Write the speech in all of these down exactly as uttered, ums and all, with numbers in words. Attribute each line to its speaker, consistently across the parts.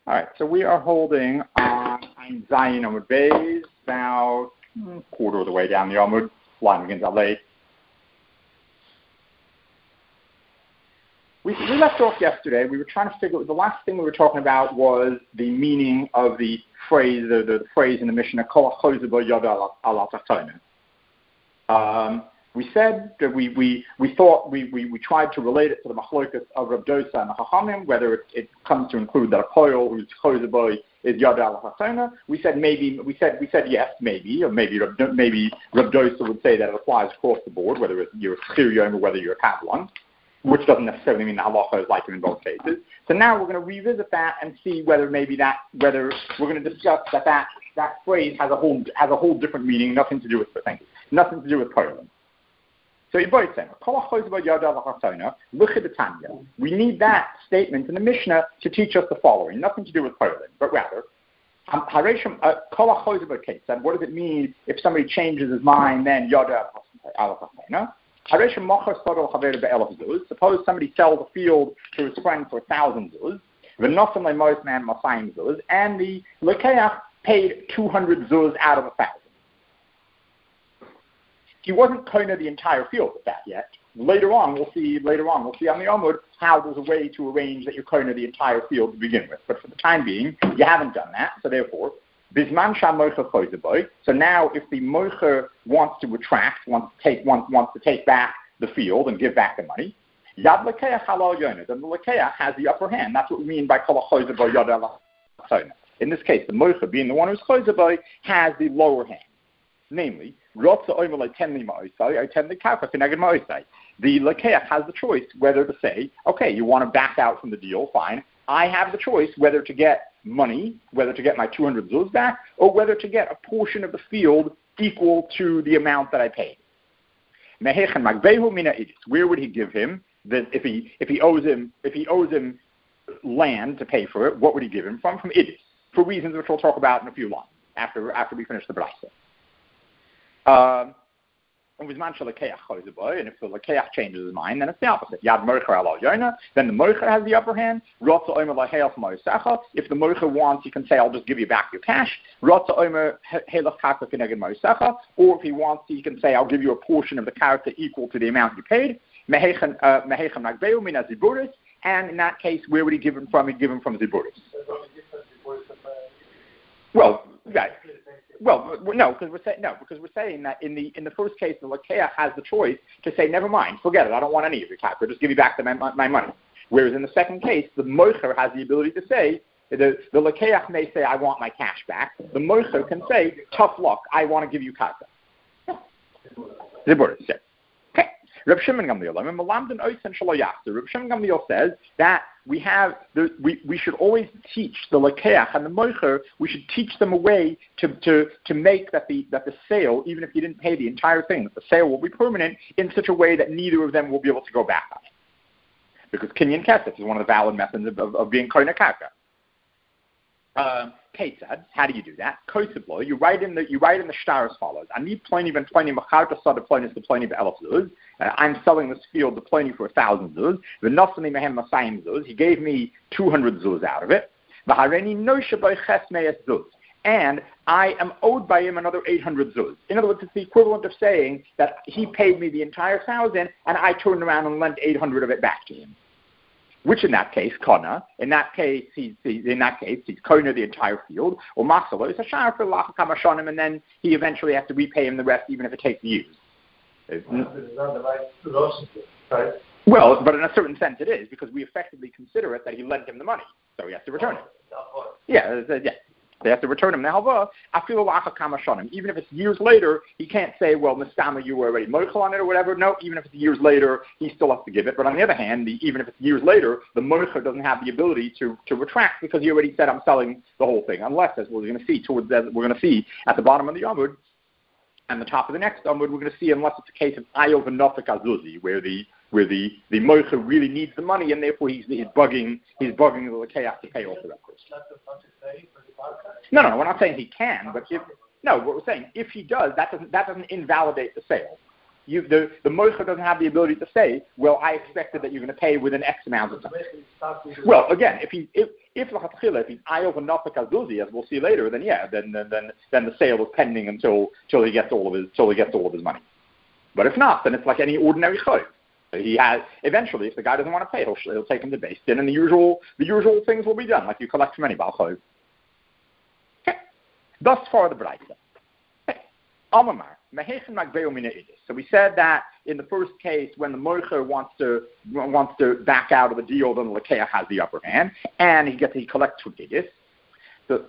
Speaker 1: All right, so we are holding on Ein Zayin Amud Beis, about a quarter of the way down the Amud. Line begins out late. We, we left off yesterday. We were trying to figure. The last thing we were talking about was the meaning of the phrase, the, the, the phrase in the Mishnah, Kol HaChozeh Bo Yad Al Tachtonos. Um We said that we, we, we thought we, we, we tried to relate it to the machlokas of Rav Dosa and the Chachamim, whether it, it comes to include that a koil whose chozeh boy is yad al hachana. We said maybe we said we said yes, maybe, or maybe maybe Rav Dosa would say that it applies across the board, whether it's you're a Syrian or whether you're a Kabbalah, which doesn't necessarily mean the halacha is like it in both cases. So now we're going to revisit that and see whether maybe that whether we're going to discuss that that, that phrase has a whole has a whole different meaning, nothing to do with thank you, nothing to do with koilim. So we need that statement in the Mishnah to teach us the following, nothing to do with koilin, but rather, what does it mean if somebody changes his mind, then yada al. Suppose somebody sells a field to his friend for a thousand zuz, and the lekeach paid two hundred zuz out of a thousand. He wasn't koina the entire field with that yet. Later on, we'll see. Later on, we'll see on the Amud how there's a way to arrange that you're koina the entire field to begin with. But for the time being, you haven't done that. So therefore, bisman sham moicher chozeh boy. So now, if the moicher wants to retract, wants to take, wants, wants to take back the field and give back the money, yad lekeach halal yonah. Then the lekeach has the upper hand. That's what we mean by kol chozeh boy yad al chozeh. In this case, the moicher, being the one who's chozeh boy, has the lower hand. Namely, the lekeach has the choice whether to say, okay, you want to back out from the deal, fine. I have the choice whether to get money, whether to get my two hundred zuz back, or whether to get a portion of the field equal to the amount that I paid. Where would he give him? The, if he if he owes him if he owes him land to pay for it, what would he give him from? From Idis, for reasons which we'll talk about in a few lines after after we finish the brayso. Um, and if the lekeach changes his mind, then it's the opposite. Yad moicher alal yonah. Then the moicher has the upper hand. If the moicher wants, he can say, "I'll just give you back your cash." Or if he wants, he can say, "I'll give you a portion of the character equal to the amount you paid." And in that case, where would he give him from? He'd give him from ziburis. Well, right. Well, no, because we're saying no, because we're saying that in the in the first case, the lekeach has the choice to say, never mind, forget it, I don't want any of your capital, just give you back the, my, my money. Whereas in the second case, the moicher has the ability to say, the the lekeach may say, I want my cash back. The moicher can say, tough luck, I want to give you karka. Ziburis, yes. Reb Shimon Gamliel, I mean, Malamdan Oisen Shelo Yachzer. Reb Shimon Gamliel says that we have the, we, we should always teach the lekeach and the moicher. We should teach them a way to, to, to make that the that the sale, even if you didn't pay the entire thing, that the sale will be permanent in such a way that neither of them will be able to go back on it. Because kinyan kesef is one of the valid methods of, of, of being koina karka. Um, Ketzad, how do you do that? Kosiblo, you write in the you write in the shtar as follows: Ani ploni ben ploni macharta sada ploni to ploni be'elaf zuz. I'm selling this field to ploni for a thousand zuz. V'nasani mehem masayim zuz. He gave me two hundred zuz out of it. V'hareni noshe by chesmeis zuz. And I am owed by him another eight hundred zuz. In other words, it's the equivalent of saying that he paid me the entire thousand, and I turned around and lent eight hundred of it back to him. Which in that case, Kona, in that case, he's, he's in that case, he's Kona the entire field, or Masalo is a shar for Lachakamashonim, and then he eventually has to repay him the rest, even if it takes years. Right? Well, but in a certain sense it is, because we effectively consider it that he lent him the money, so he has to return it. Yeah, yeah. They have to return him. Now, even if it's years later, he can't say, well, Mistama, you were already moichel on it or whatever. No, even if it's years later, he still has to give it. But on the other hand, the, even if it's years later, the moichel doesn't have the ability to, to retract because he already said, I'm selling the whole thing. Unless, as we're going to see towards that, we're going to see at the bottom of the Amud and the top of the next Amud, we're going to see, unless it's a case of Ayov and Nofik Azuzi, where the where the, the moichel really needs the money and therefore he's, he's bugging he's bugging the lekeach to pay off the rest. No, no, we're not saying he can, but if no, what we're saying, if he does, that doesn't that doesn't invalidate the sale. You, the the moicher doesn't have the ability to say, well, I expected that you're going to pay within X amount of time. Well, again, if he if if lachatchila, if he's ayov and nafek azuzi, as we'll see later, then yeah, then then then, then the sale is pending until until he gets all of his until he gets all of his money. But if not, then it's like any ordinary chayv. He has eventually, if the guy doesn't want to pay, he'll, he'll take him to base din, and the usual the usual things will be done, like you collect from any bal chayv. Okay. Thus far the brayta. Okay. Amamar. So we said that in the first case, when the moicher wants to wants to back out of the deal, then the lekeach has the upper hand, and he gets he collects from idis. The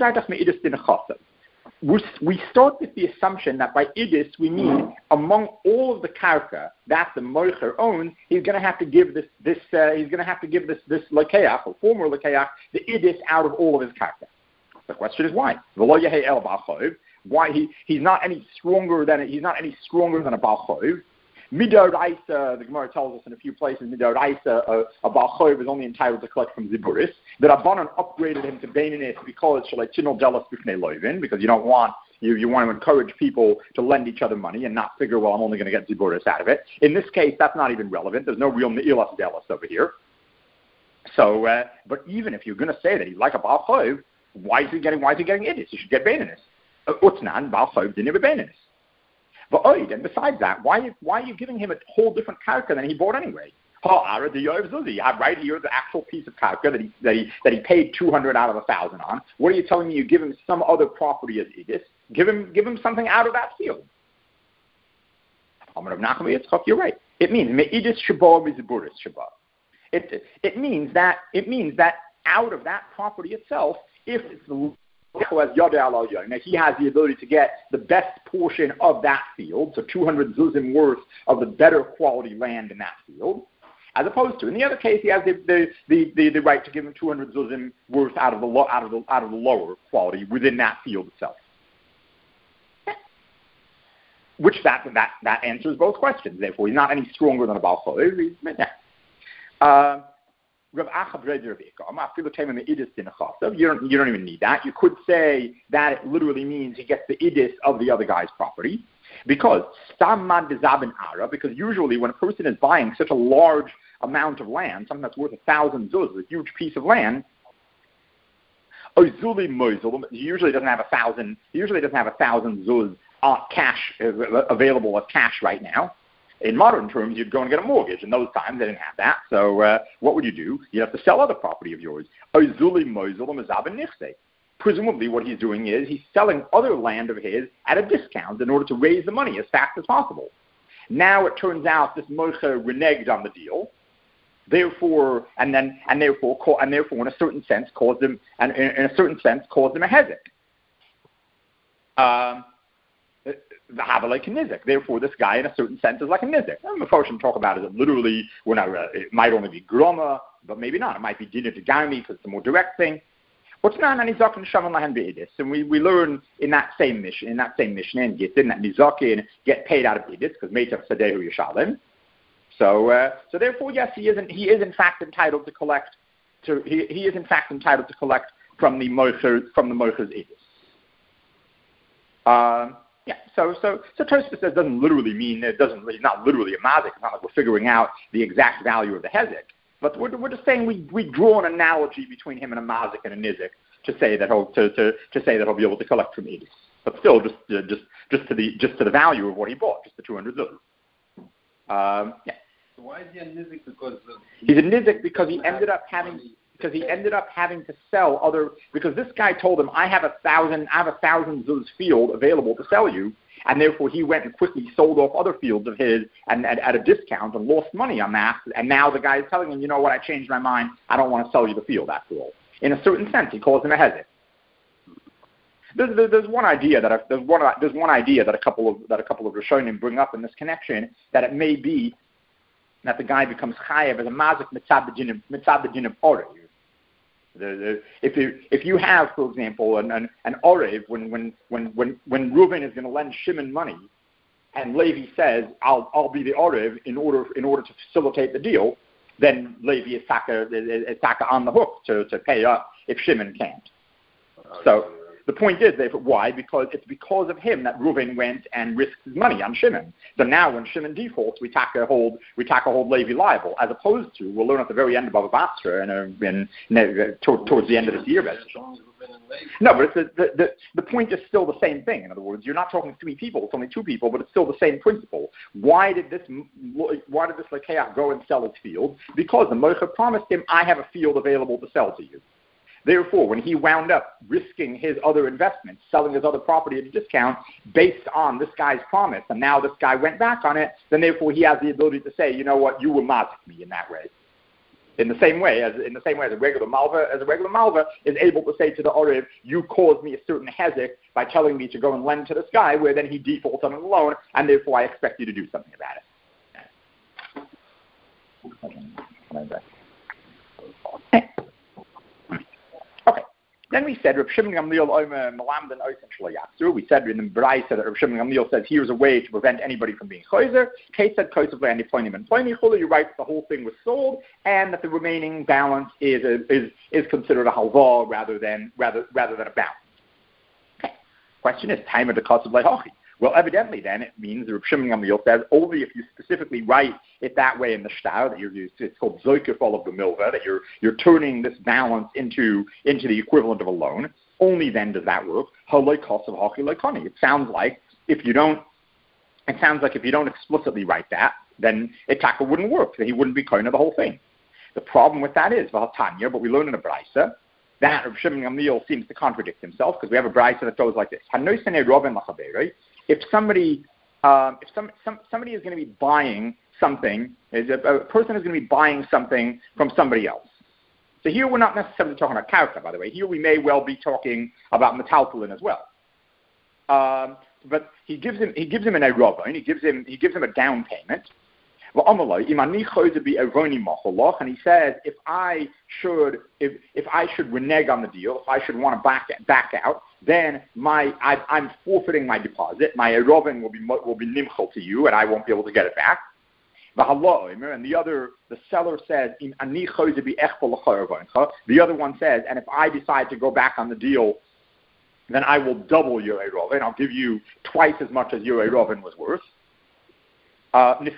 Speaker 1: we start with the assumption that by idis we mean among all of the karka that the moicher owns, he's going to have to give this this uh, he's going to have to give this this lekeach or former lekeach the idis out of all of his karka. The question is why? Why he, he's not any stronger than he's not any stronger than a Baal Chov. Midoraisa, the Gemara tells us in a few places, Midoraisa, a, a Baal Chov is only entitled to collect from Ziburis. The Rabbanan upgraded him to Beinanis because Shalaytinol Delas Bifnei Loivin, because you don't want you you want to encourage people to lend each other money and not figure, well, I'm only going to get Ziburis out of it. In this case, that's not even relevant. There's no real Ne'ilas Delas over here. So, uh, but even if you're going to say that he's like a Baal Chov, why is he getting why is he getting Idis? He should get Beinanis. Utnan, Baal Chov, Dinir Bebenis. But oid, and besides that, why why are you giving him a whole different karka than he bought anyway? Ha'ara the Yoav Zuzi. You have right here the actual piece of karka that he that he that he paid two hundred out of a thousand on. What are you telling me? You give him some other property as idis? Give him give him something out of that field. Amar Rav Nachman Yitzchak, you're right. It means me'idis shabah miziburis shabah. It it means that it means that out of that property itself, if it's the now he has the ability to get the best portion of that field, so two hundred zuzim worth of the better quality land in that field, as opposed to in the other case he has the the, the, the, the right to give him two hundred zuzim worth out of the lo, out of the out of the lower quality within that field itself. Which that that that answers both questions. Therefore, he's not any stronger than a Baal Chov. Uh, You don't, you don't even need that. You could say that it literally means he gets the idis of the other guy's property. Because because usually when a person is buying such a large amount of land, something that's worth a thousand zuz, a huge piece of land, he usually doesn't have a thousand, he usually doesn't have a thousand zuz uh, cash available as cash right now. In modern terms, you'd go and get a mortgage. In those times, they didn't have that. So uh, what would you do? You'd have to sell other property of yours. Presumably what he's doing is he's selling other land of his at a discount in order to raise the money as fast as possible. Now it turns out this moicher reneged on the deal, therefore, and then and therefore and therefore in a certain sense caused him and in, in a certain sense caused him a hezek. Um, The Habalek Nizik. Therefore, this guy, in a certain sense, is like a Nizik. And the Mephoshim talk about it as literally, we're not, uh, it might only be Groma, but maybe not. It might be Dinah to Gami because it's a more direct thing. What's not Nizakin Shaman Lahan Be'idis? And we, we learn in that same mission, in that same mission, and get in that Nizakin get paid out of Idis because Meitav Sadehu Yishalim. So, uh, so therefore, yes, he is, in, he is in fact entitled to collect. To he, he is in fact entitled to collect from the Moicher from the Moicher's Idis. Um. Yeah, so so so Tosfos says doesn't literally mean it doesn't. It's not literally a mazik. It's not like we're figuring out the exact value of the hezek. But we're we're just saying we, we draw an analogy between him and a mazik and a nizik to say that he'll to, to, to say that he'll be able to collect from idis. But still, just uh, just just to the just to the value of what he bought, just the two hundred zuz. Um, yeah.
Speaker 2: So why is he a nizik? Because
Speaker 1: he's a nizik because he ended up having. Because he ended up having to sell other, because this guy told him, I have a thousand, I have a thousand zuz field available to sell you, and therefore he went and quickly sold off other fields of his and, and at a discount and lost money on that. And now the guy is telling him, you know what, I changed my mind. I don't want to sell you the field after all. In a certain sense, he calls him a hezek. There's, there's, there's one idea that I, there's one there's one idea that a couple of that a couple of Rishonim bring up in this connection, that it may be that the guy becomes chayev as a mazik mitzad b'din of orah. The, the, if you if you have, for example, an an, an orev, when when when when when Reuven is going to lend Shimon money, and Levi says, "I'll I'll be the orev in order in order to facilitate the deal," then Levi is taka is taka on the hook to, to pay up if Shimon can't. So The point is, therefore, why? Because it's because of him that Reuven went and risked his money on Shimon. So now when Shimon defaults, we take a hold, we take a hold Levi liable, as opposed to, we'll learn at the very end of Bava Basra and uh, in, in, uh, towards the end of this year. No, but it's the, the, the, the point is still the same thing. In other words, you're not talking three people, it's only two people, but it's still the same principle. Why did this why did this Lekeach go and sell his field? Because the Moicha promised him, I have a field available to sell to you. Therefore, when he wound up risking his other investments, selling his other property at a discount based on this guy's promise, and now this guy went back on it, then therefore he has the ability to say, you know what, you were mazik me in that way. In the same way as in the same way as a regular malva, as a regular malva is able to say to the Oriv, you caused me a certain hezek by telling me to go and lend to this guy, where then he defaults on a loan, and therefore I expect you to do something about it. Okay. Then we said, Reb Shimon Gamliel Omer Malamdan Oisen Shlo Yatzur. We said in the Braisa that Reb Shimon Gamliel says here's a way to prevent anybody from being choizer. Kate said Kosov Landi Ploinim and Ploini Chulu. You're right that the whole thing was sold, and that the remaining balance is a, is is considered a halva rather than rather rather than a balance. Okay. Question is, time of the Kosov Lehochi. Well, evidently, then it means the Reb Shimon Gamliel says only if you specifically write it that way in the shtar that you're used to. It's called zoikif all of the milva, that you're you're turning this balance into into the equivalent of a loan. Only then does that work. It sounds like if you don't, it sounds like if you don't explicitly write that, then itaka wouldn't work. Then he wouldn't be koina the whole thing. The problem with that is v'hatanya, but we learn in a brisa that Reb Shimon Gamliel seems to contradict himself, because we have a brisa that goes like this: If somebody, um, if some, some somebody is going to be buying something, is a, a person is going to be buying something from somebody else. So here we're not necessarily talking about karka, by the way. Here we may well be talking about metalpulin as well. Um, but he gives him he gives him an erova, and he gives him he gives him a down payment. And he says, if I should if if I should renege on the deal, if I should want to back back out, then my I, I'm forfeiting my deposit. My erovin will be will be nimchol to you, and I won't be able to get it back. And the other, the seller says, the other one says, and if I decide to go back on the deal, then I will double your erovin. I'll give you twice as much as your erovin was worth. Uh, then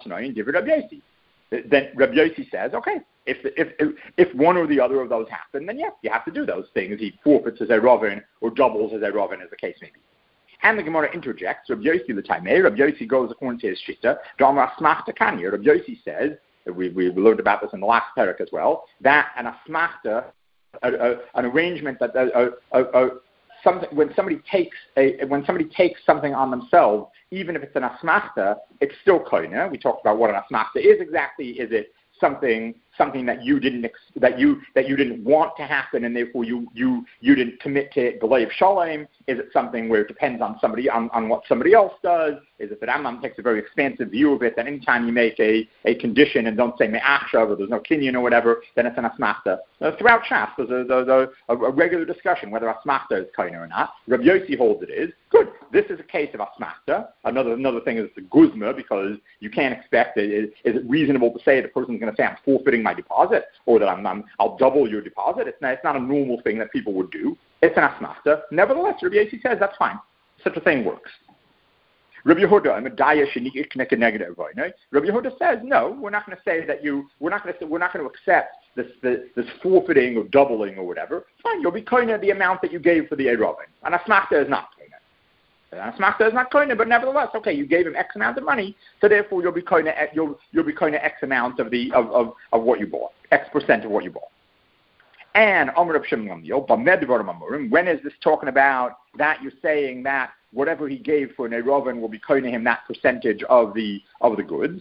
Speaker 1: Rabbi Yossi says, okay, if, if if if one or the other of those happen, then yeah, you have to do those things. He forfeits his erovin or doubles his erovin, as the case may be. And the Gemara interjects, Rabbi Yossi the Taimei, Rabbi Yossi goes according to his shita, Dhamma Asmachta Kanya. Rabbi Yossi says, we, we learned about this in the last parak as well, that an Asmachta, a, a, an arrangement that a, a, a, something when somebody takes a when somebody takes something on themselves, even if it's an Asmachta, it's still koina. We talked about what an Asmachta is exactly. Is it something something that you didn't ex- that you that you didn't want to happen, and therefore you you you didn't commit to it? Galev Shalom. Is it something where it depends on somebody on, on what somebody else does? Is it that Rambam takes a very expansive view of it, that anytime you make a, a condition and don't say me'achshav or there's no kinyan or whatever, then it's an asmachta. Uh, throughout Shas, there's, a, there's a, a, a regular discussion whether asmachta is koina or not. Rabbi Yossi holds it is. Good. This is a case of asmachta. Another another thing is the guzma, because you can't expect it. Is, is it reasonable to say the person's going to say I'm forfeiting my deposit, or that I'm, I'm I'll double your deposit? It's not, it's not a normal thing that people would do. It's an asmachta. Nevertheless, Rabbi Yossi says that's fine. Such a thing works. Rabbi Yehuda, I'm a daya shenik negative. Rabbi Yehuda says no. We're not going to say that you. We're not going to. We're not going to accept this this, this forfeiting or doubling or whatever. Fine, you'll be koina the amount that you gave for the erovin. An asmachta is not koina. An asmachta is not koina, but nevertheless, okay, you gave him X amount of money, so therefore you'll be koina. You'll you'll be koina X amount of the of, of, of what you bought. X percent of what you bought. And Amr Reb Shimon Gamliel, when is this talking about that you're saying that whatever he gave for an erovin will be koina him that percentage of the of the goods?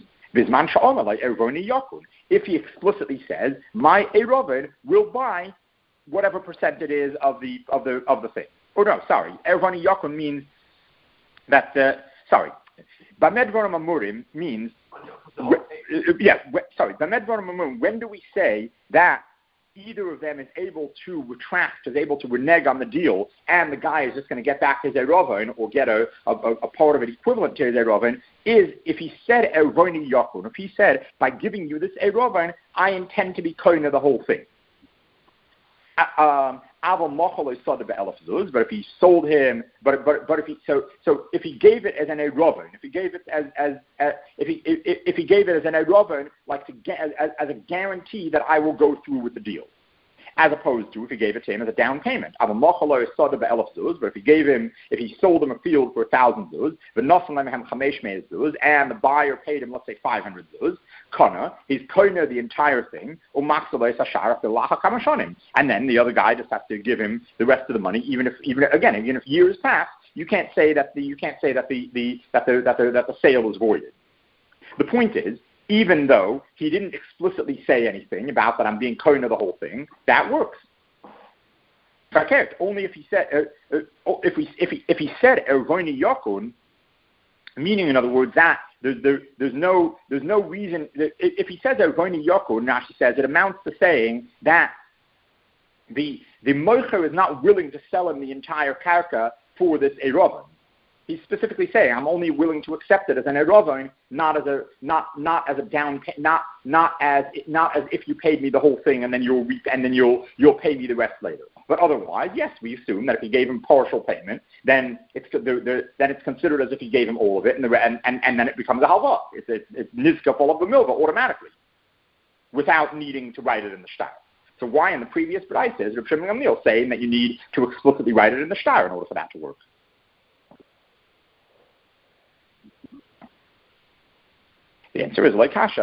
Speaker 1: If he explicitly says my erovin will buy whatever percent it is of the of the of the thing. Oh no, sorry, ervoni yakun means that. Uh, sorry, bamed vorim amurim means. Yeah, sorry, bamed vorim amurim. When do we say that either of them is able to retract, is able to renege on the deal, and the guy is just going to get back his erovin or get a, a, a part of it equivalent to his erovin, is if he said ervoni yakun, if he said, by giving you this erovin, I intend to be koina the whole thing. um, but if he sold him, but but but if he so so if he gave it as an erovin, if he gave it as as, as if he if, if he gave it as an erovin, like to get as, as a guarantee that I will go through with the deal, as opposed to if he gave it to him as a down payment. But if he gave him, if he sold him a field for a thousand zuz, and the buyer paid him, let's say, five hundred zuz, kana, he's koiner the entire thing, and then the other guy just has to give him the rest of the money, even if, even again, even if years pass, you can't say that the you can't say that the, the that the that the that the sale is voided. The point is, even though he didn't explicitly say anything about that I'm being koiner the whole thing, that works. Only if he said uh, uh, if he if he if he said ervoini yakun, meaning in other words that there, there, there's no there's no reason that if he says ervoini yakun, Rashi says it amounts to saying that the the mocher is not willing to sell him the entire karka for this erovin. He's specifically saying, I'm only willing to accept it as an erovin, not as a not not as a down pay, not not as not as if you paid me the whole thing and then you'll re- and then you'll you'll pay me the rest later. But otherwise, yes, we assume that if he gave him partial payment, then it's the, the, then it's considered as if he gave him all of it, and the, and, and, and then it becomes a halva. It's it's, it's nizka full of the milva automatically, without needing to write it in the shtar. So why in the previous brayta is Reb Shimon Gamliel saying that you need to explicitly write it in the shtar in order for that to work? The answer is like kasha.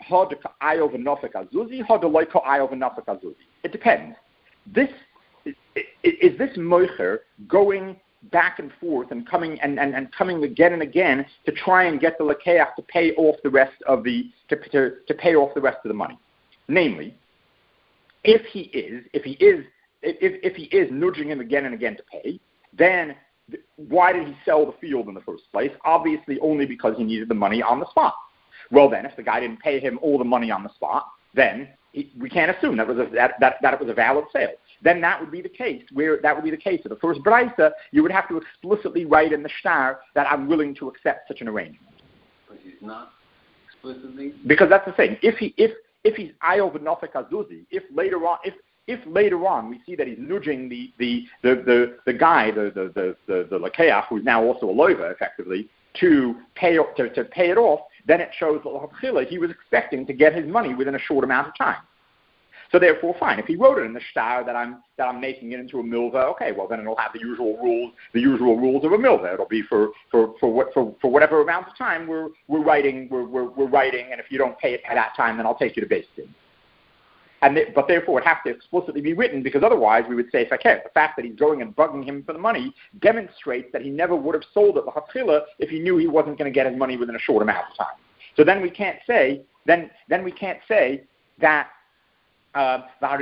Speaker 1: It depends. This is, is this mocher going back and forth and coming and, and, and coming again and again to try and get the lakeach to pay off the rest of the to, to, to pay off the rest of the money. Namely, if he is if he is if, if he is nudging him again and again to pay, then why did he sell the field in the first place? Obviously, only because he needed the money on the spot. Well, then, if the guy didn't pay him all the money on the spot, then he, we can't assume that was a, that, that that it was a valid sale. Then that would be the case. Where that would be the case of the first brayta, you would have to explicitly write in the shtar that I'm willing to accept such an arrangement.
Speaker 2: But he's not explicitly.
Speaker 1: Because that's the thing. If he if if he's ayov nofek azuzi, if later on if if later on we see that he's nudging the the the the, the guy the the the the, the lakeach, who's now also a loiva effectively, to pay to, to pay it off, then it shows that he was expecting to get his money within a short amount of time. So therefore, fine. If he wrote it in the shtar that I'm that I'm making it into a milva, okay, well then it'll have the usual rules, the usual rules of a milva. It'll be for for for what for, for whatever amount of time we're we're writing we're, we're we're writing, and if you don't pay it at that time, then I'll take you to Beis Din. And they, but therefore, it has to explicitly be written, because otherwise we would say, okay, the fact that he's going and bugging him for the money demonstrates that he never would have sold it l'chatchila if he knew he wasn't going to get his money within a short amount of time. So then we can't say then then we can't say that uh,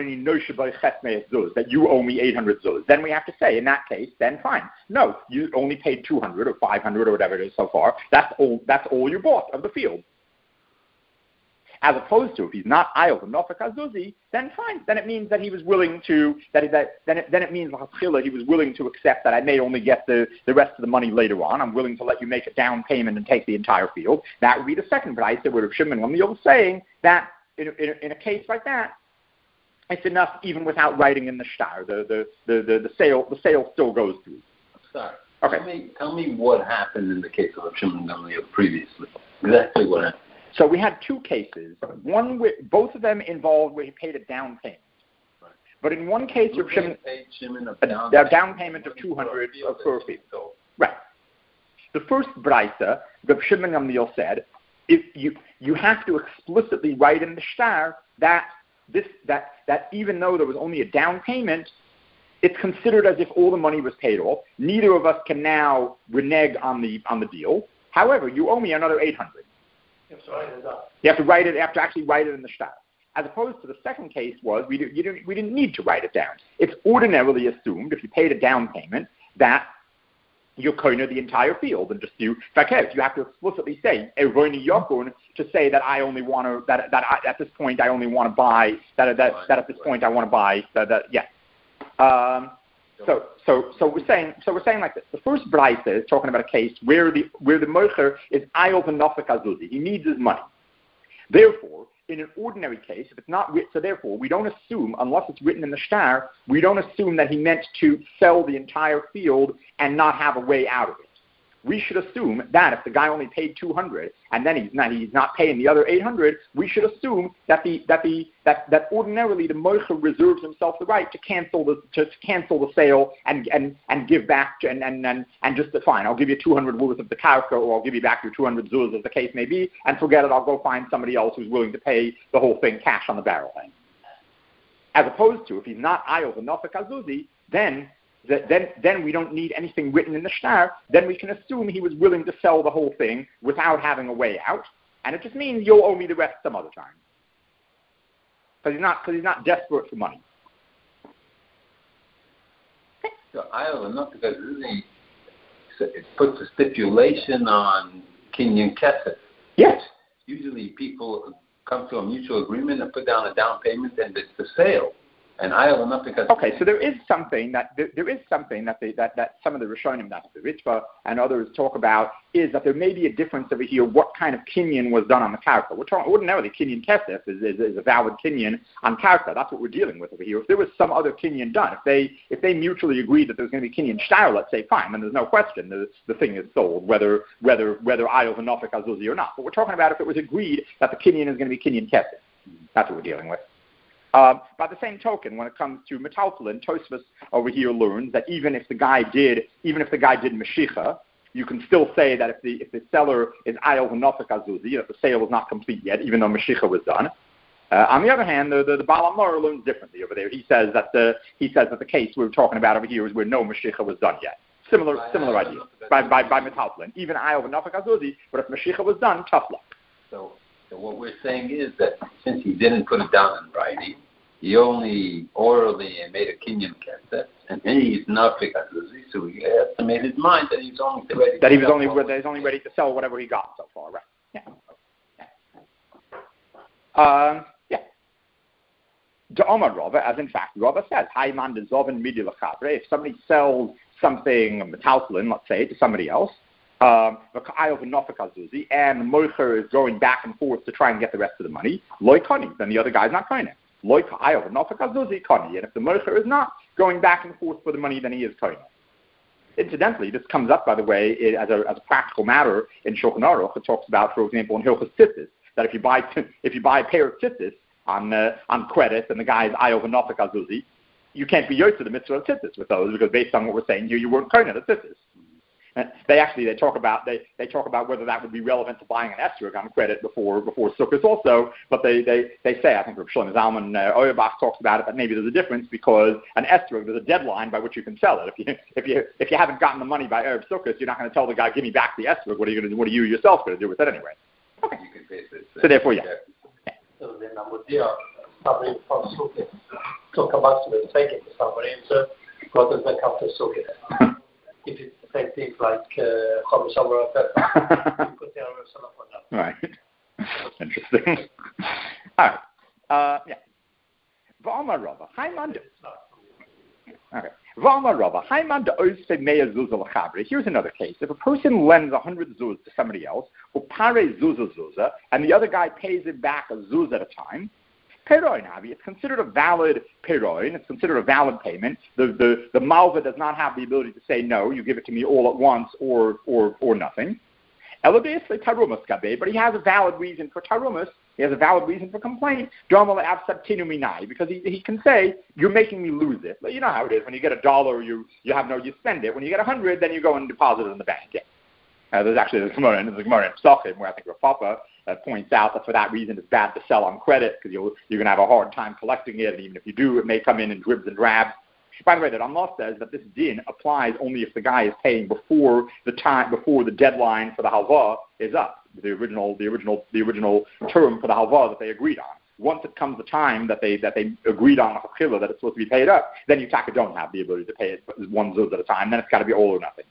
Speaker 1: that you owe me eight hundred zuz. Then we have to say, in that case, then fine. No, you only paid two hundred or five hundred or whatever it is so far. That's all. That's all you bought of the field. As opposed to if he's not ayov nofek azuzi, then fine. Then it means that he was willing to that that then it, then it means l'chatchila he was willing to accept that I may only get the, the rest of the money later on. I'm willing to let you make a down payment and take the entire field. That would be the second brayta where Reb Shimon Gamliel was saying that in, in, in a case like that, it's enough even without writing in the shtar. The the, the, the, the sale the sale still goes through.
Speaker 2: Sorry.
Speaker 1: Okay.
Speaker 2: Tell me, tell me what happened in the case of Reb Shimon Gamliel previously. Exactly what happened.
Speaker 1: So we had two cases. One, with, both of them involved where he paid a down payment. Right. But in one case, Reb Shimon
Speaker 2: paid Shimon a,
Speaker 1: a
Speaker 2: down,
Speaker 1: a down payment of two hundred for a field. Right. The first brayta, Reb Shimon Gamliel said, if you you have to explicitly write in the shtar that this that that even though there was only a down payment, it's considered as if all the money was paid off. Neither of us can now renege on the on the deal. However, you owe me another eight hundred. You have to write it up. You have to write it. You have to actually write it in the shtar. As opposed to the second case was we did, you didn't, we didn't need to write it down. It's ordinarily assumed if you paid a down payment that you're koiner the entire field and just do. In fact, you have to explicitly say ervoini yakun to say that I only want to that that I, at this point I only want to buy that that that at this point I want to buy that that yeah. Um, So, so, so we're saying, so we're saying like this. The first brayta is talking about a case where the where the mocher is ayov nofek azuzi. He needs his money. Therefore, in an ordinary case, if it's not written, so therefore we don't assume, unless it's written in the shtar, we don't assume that he meant to sell the entire field and not have a way out of it. We should assume that if the guy only paid two hundred and then he's not he's not paying the other eight hundred, we should assume that the that the that, that ordinarily the moicher reserves himself the right to cancel the to, to cancel the sale and and, and give back to, and and and, and just fine. I'll give you two hundred worth of the karka, or I'll give you back your two hundred zuz, as the case may be, and forget it. I'll go find somebody else who's willing to pay the whole thing cash on the barrel. As opposed to if he's not ayov and nafek azuzi, then. That then, then we don't need anything written in the shtar. Then we can assume he was willing to sell the whole thing without having a way out, and it just means you'll owe me the rest some other time. Because he's not, because he's not desperate for money.
Speaker 2: So I don't know, because really it puts a stipulation on kinyan kesef.
Speaker 1: Yes.
Speaker 2: Usually people come to a mutual agreement and put down a down payment, and it's the sale. And I will not because
Speaker 1: okay, so there is something that there, there is something that they, that that some of the Rishonim, that's the Ritva and others talk about, is that there may be a difference over here what kind of kinyan was done on the karka. We're talking ordinarily kinyan kesef is, is, is a valid kinyan on karka. That's what we're dealing with over here. If there was some other kinyan done, if they if they mutually agreed that there's going to be kinyan shtar, let's say, fine, then there's no question the the thing is sold, whether whether whether ayov and nafek azuzi or not. But we're talking about if it was agreed that the kinyan is going to be kinyan kesef. That's what we're dealing with. Uh, by the same token, when it comes to metaltalin, Tosfos over here learns that even if the guy did, even if the guy did meshicha, you can still say that if the if the seller is ayov and nafek azuzi, that the sale is not complete yet, even though meshicha was done. Uh, on the other hand, the the, the Baal HaMaor learns differently over there. He says that the he says that the case we're talking about over here is where no meshicha was done yet. Similar by similar idea by by by metaltalin, even ayov and nafek azuzi, but if meshicha was done, tough luck.
Speaker 2: So. So what we're saying is that since he didn't put it down in writing, he only orally made a kinyan kesef, and he's not fikazuzi, so he has to make his mind that he's only ready.
Speaker 1: That he was only that he's only ready to sell whatever he got so far, right? Yeah. Yeah. Um, yeah. To Omar Rava, as in fact Rava says, Hayman de Zoven midi l'chabre. If somebody sells something, a metaltalin, let's say, to somebody else. Um, and the moicher is going back and forth to try and get the rest of the money. Loi kani, then the other guy's not koine. Loi ka'ayov and kani, and if the moicher is not going back and forth for the money, then he is koine. Incidentally, this comes up, by the way, it, as a as a practical matter in Shulchan Aruch. It talks about, for example, in Hilchos Tzitzis, that if you buy if you buy a pair of tzitzis on uh, on credit, and the guy is ayov and azuzi, you can't be yotze the mitzvah of tzitzis with those, because based on what we're saying here, you weren't koine the tzitzis. They actually they talk about they, they talk about whether that would be relevant to buying an esrog on credit before before Sukkot also, but they, they, they say, I think Rav Shlomo Zalman uh, Auerbach talks about it, that maybe there's a difference because an esrog, there's a deadline by which you can sell it. If you if you if you haven't gotten the money by Erev Sukkot, you're not going to tell the guy, give me back the esrog. What are you going to what are you yourself going to do with it anyway? Okay.
Speaker 2: You can face it,
Speaker 1: so therefore, yeah.
Speaker 3: yeah. So then I would deal somebody from Sukkot took a maximum and take it to somebody, so God doesn't come to Sukkot. If it's the same thing like Chodesh Amar Pepper, you put down a salaf on that.
Speaker 1: Right. Interesting. All right. Uh, yeah. V'amar Rava. Haiman. Okay. V'amar Rava. Haiman de'osei meya zuzah l'chabri. Here's another case. If a person lends a hundred zuz to somebody else, upare zuzah zuzah, and the other guy pays it back a zuz at a time, Peroin, Avi, it's considered a valid peroin. It's considered a valid payment. The the the malva does not have the ability to say no. You give it to me all at once, or or or nothing. Elabisle tarumas gabe, but he has a valid reason for tarumas. He has a valid reason for complaint. Domala absabtinu minai, because he he can say you're making me lose it. You know how it is when you get a dollar, you you have no you spend it. When you get a hundred, then you go and deposit it in the bank. Yeah. Uh, there's actually the Gemara, there's a Gemara in Pesachim where I think Rav Papa uh, points out that for that reason it's bad to sell on credit because you're you're going to have a hard time collecting it, and even if you do, it may come in in dribs and drabs. By the way, that Ramah says that this din applies only if the guy is paying before the time before the deadline for the halva is up, the original the original the original term for the halva that they agreed on. Once it comes the time that they that they agreed on that it's supposed to be paid up, then you taka don't have the ability to pay it one zuz at a time. Then it's got to be all or nothing.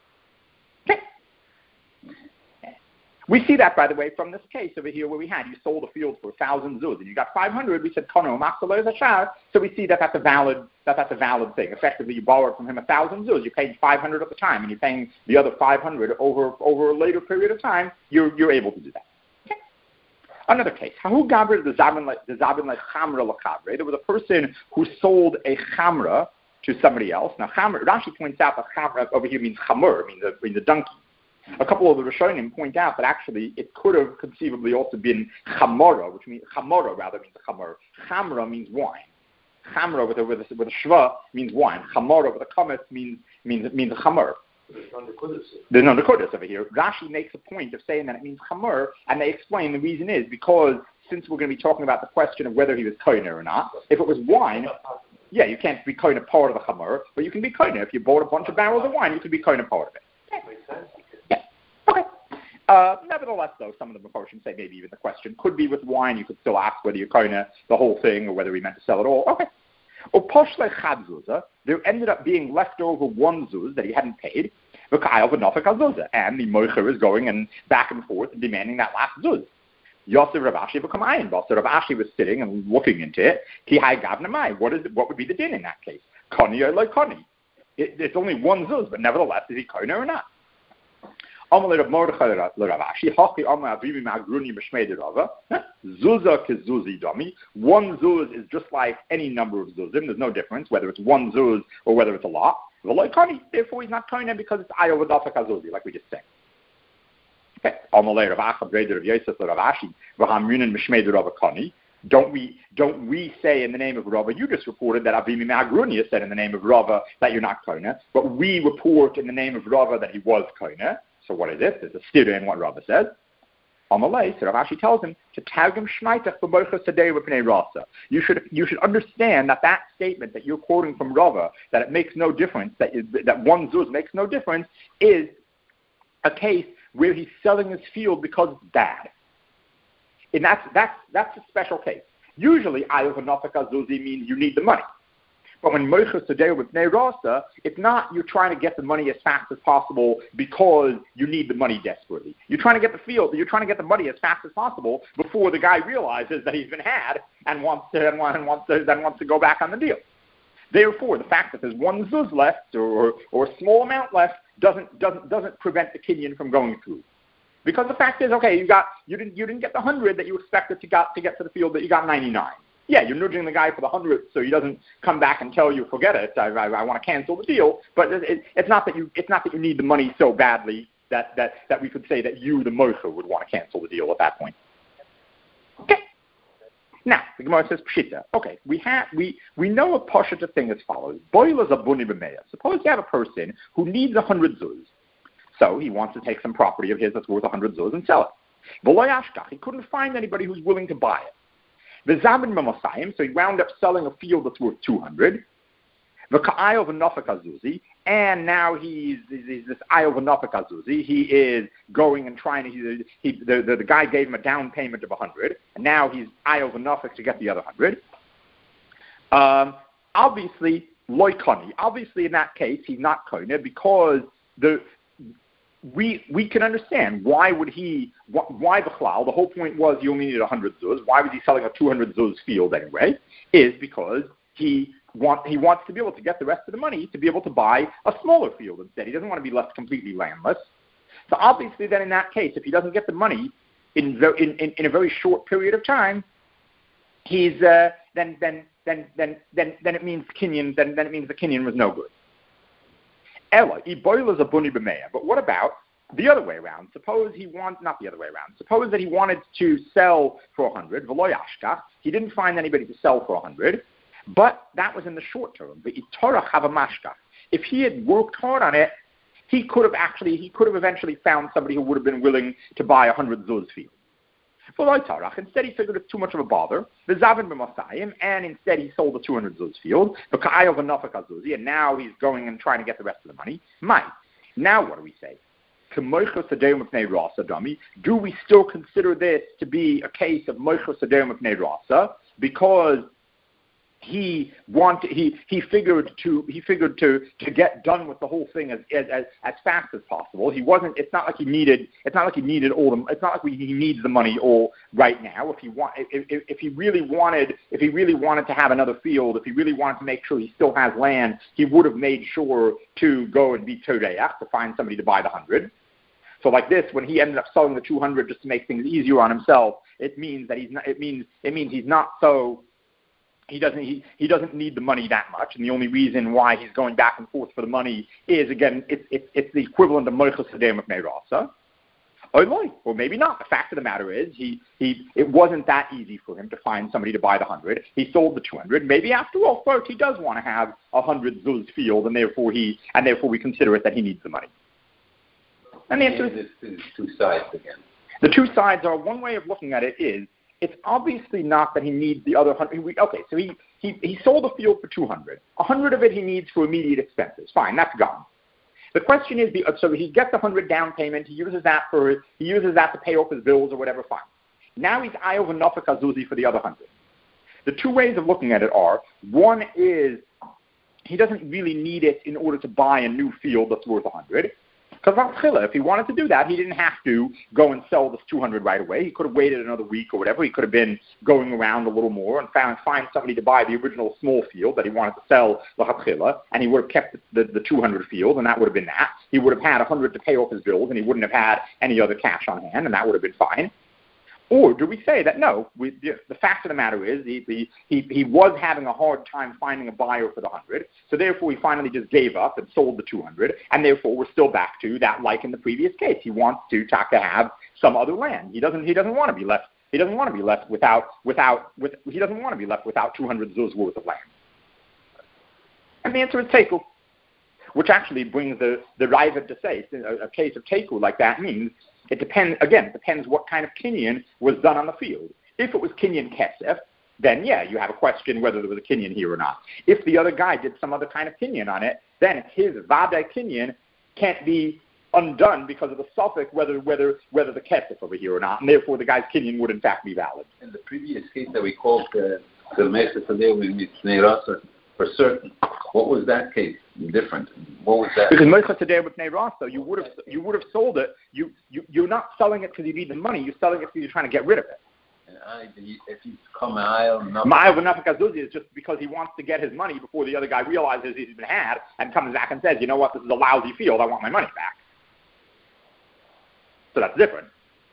Speaker 1: We see that, by the way, from this case over here where we had, you sold a field for one thousand zuz and you got five hundred. We said, kono machzalo zashar. So we see that that's a valid that that's a valid thing. Effectively, you borrowed from him one thousand zuz. You paid five hundred at the time, and you're paying the other five hundred over over a later period of time. You're you're able to do that. Okay. Another case. Hahu Gabra the Zabin like the Zabin like Chamra Lachabre. There was a person who sold a Chamra to somebody else. Now Chamra, Rashi points out that Chamra over here means Chamur, means a means a donkey. A couple of the Rishonim point out that actually it could have conceivably also been Chamora, which means Chamora rather means a Chamur. Chamra means wine. Chamra with a with a, with a shva means wine. Chamora with a kametz means means means a chamur. There's no Nakodas over here. Rashi makes a point of saying that it means chamur, and they explain the reason is because since we're going to be talking about the question of whether he was koiner or not, if it was wine, yeah, you can't be koiner part of the chamur, but you can be koiner. If you bought a bunch of barrels of wine, you could be koiner part of it. Okay. Yeah. Okay. Uh, nevertheless, though, some of the Mephoshim say maybe even the question could be with wine. You could still ask whether you're koiner the whole thing or whether he meant to sell it all. Okay. Or poshle chad zuzah, there ended up being left over one zuz that he hadn't paid, and the moicher is going and back and forth and demanding that last zuz. Yosef Rav Ashi become ayin. So Rav Ashi was sitting and looking into it. Ki hai gavnamai. What is what would be the din in that case? Koni or like koni? It, it's only one zuz, but nevertheless, is he koni or not? Amalei Rav Mordechai Rav Ashi haki amal avimi magruni b'shmei derava. Zuzah ke zuzi dami. One zuz is just like any number of zuzim. There's no difference whether it's one zuz or whether it's a lot. Therefore, he's not koni because it's ayo v'dafek hazuzi, like we just said. Okay. Amalei Rav Acha Breder of Yosef Rav Ashi v'hamrunin b'shmei derava koni. Don't we don't we say in the name of Rava? You just reported that Avimi Ma'agrunia said in the name of Rava that you're not koni, but we report in the name of Rava that he was koni. So what is this? There's a stira in what Rava says. Amalei, so Rav Ashi tells him to tagim shmaitach b'moicha sadei v'pnei rasa. You should you should understand that that statement that you're quoting from Rava, that it makes no difference, that that one zuz makes no difference, is a case where he's selling his field because it's bad. And that's that's that's a special case. Usually, ayov v'nafaka zuzi means you need the money. But when moicha sadei v'pnei rasa, it's not you're trying to get the money as fast as possible because you need the money desperately. You're trying to get the field, you're trying to get the money as fast as possible before the guy realizes that he's been had and wants to and wants to then wants to go back on the deal. Therefore, the fact that there's one zuz left or or a small amount left doesn't doesn't doesn't prevent the kinyan from going through. Because the fact is, okay, you got you didn't you didn't get the hundred that you expected to got to get to the field, but you got ninety-nine. Yeah, you're nudging the guy for the hundred, so he doesn't come back and tell you, forget it. I, I, I want to cancel the deal. But it, it, it's not that you it's not that you need the money so badly that, that, that we could say that you, the moicher, would want to cancel the deal at that point. Okay. Now the Gemara says pshita. Okay, we have we we know a pashut thing as follows: boilas abuni b'meya. Suppose you have a person who needs a hundred zuz, so he wants to take some property of his that's worth a hundred zuz and sell it. V'lo yashkach, he couldn't find anybody who's willing to buy it. The Zabin Mamosayim, so he wound up selling a field that's worth two hundred. The Ka'ayo v'nafek hazuzi, and now he's, he's this Ayo v'nafek hazuzi. He is going and trying to, he, he, the, the, the guy gave him a down payment of one hundred, and now he's Ayo v'nafek to get the other one hundred. Um, obviously, loy koni. Obviously, in that case, he's not koni because the We we can understand why would he why the chalal, the whole point was he only needed one hundred zuz. Why was he selling a two hundred zuz field anyway? Is because he want he wants to be able to get the rest of the money to be able to buy a smaller field instead. He doesn't want to be left completely landless. So obviously, then in that case, if he doesn't get the money in in in, in a very short period of time, he's uh, then then then then then then it means kinyan then then it means the kinyan was no good. Ella, iboil is a buni b'meya. But what about the other way around? Suppose he wants, not the other way around. Suppose that he wanted to sell for a hundred, v'lo yashkach. He didn't find anybody to sell for a hundred, but that was in the short term. V'itorach have a mashkach. If he had worked hard on it, he could have actually, he could have eventually found somebody who would have been willing to buy a hundred zuz field. Instead, he figured it's too much of a bother. The Zavin b'Masayim, and instead he sold the two hundred zuz field. And now he's going and trying to get the rest of the money. My, now what do we say? Do we still consider this to be a case of moichos adayim of rasa because he wanted he he figured to he figured to to get done with the whole thing as as as fast as possible. He wasn't. It's not like he needed. It's not like he needed all the. It's not like we, he needs the money all right now. If he want, if, if, if he really wanted, if he really wanted to have another field, if he really wanted to make sure he still has land, he would have made sure to go and be todeach to find somebody to buy the hundred. So like this, when he ended up selling the two hundred just to make things easier on himself, it means that he's not, it means it means he's not so he doesn't he, he doesn't need the money that much, and the only reason why he's going back and forth for the money is again it's it's, it's the equivalent of Moichel Sedem of Neirasa. Or maybe not. The fact of the matter is, he, he it wasn't that easy for him to find somebody to buy the hundred. He sold the two hundred. Maybe after all, first he does want to have a hundred zuz field, and therefore he and therefore we consider it that he needs the money. And the answer is
Speaker 2: there's two sides again.
Speaker 1: The two sides are, one way of looking at it is, it's obviously not that he needs the other hundred. Okay, so he he he sold the field for two hundred. A hundred of it he needs for immediate expenses. Fine, that's gone. The question is, so he gets a hundred down payment. He uses that for he uses that to pay off his bills or whatever. Fine. Now he's ayov and nafek azuzi for the other hundred. The two ways of looking at it are: one is he doesn't really need it in order to buy a new field that's worth a hundred. Because if he wanted to do that, he didn't have to go and sell this two hundred right away. He could have waited another week or whatever. He could have been going around a little more and found find somebody to buy the original small field that he wanted to sell l'chatchila, and he would have kept the, the, the two hundred field, and that would have been that. He would have had one hundred to pay off his bills, and he wouldn't have had any other cash on hand, and that would have been fine. Or do we say that, no, we, the, the fact of the matter is he, he, he, he was having a hard time finding a buyer for the one hundred, so therefore he finally just gave up and sold the two hundred, and therefore we're still back to that like in the previous case. He wants to talk to have some other land. He doesn't he doesn't want to be left he doesn't want to be left without without with he doesn't want to be left without two hundred zuz worth of land. And the answer is teku, which actually brings the the Raavad to say a, a case of teku like that means it depends, again, it depends what kind of kinyan was done on the field. If it was kinyan kesef, then yeah, you have a question whether there was a kinyan here or not. If the other guy did some other kind of kinyan on it, then it's his vadai kinyan can't be undone because of the suffix whether whether whether the kesef over here or not, and therefore the guy's kinyan would in fact be valid.
Speaker 2: In the previous case that we called the Mesa Tadeu with Neirasa, for certain, what was that case different? What was that?
Speaker 1: Because Mesa Tadeu with Neirasa, you would have you would have sold it. You you you're not selling it because you need the money. You're selling it because you're trying to get rid of it.
Speaker 2: And I, if he's come mile,
Speaker 1: Ma'ayav v'nafek azuzi is just because he wants to get his money before the other guy realizes he's been had and comes back and says, you know what, this is a lousy field. I want my money back. So that's different.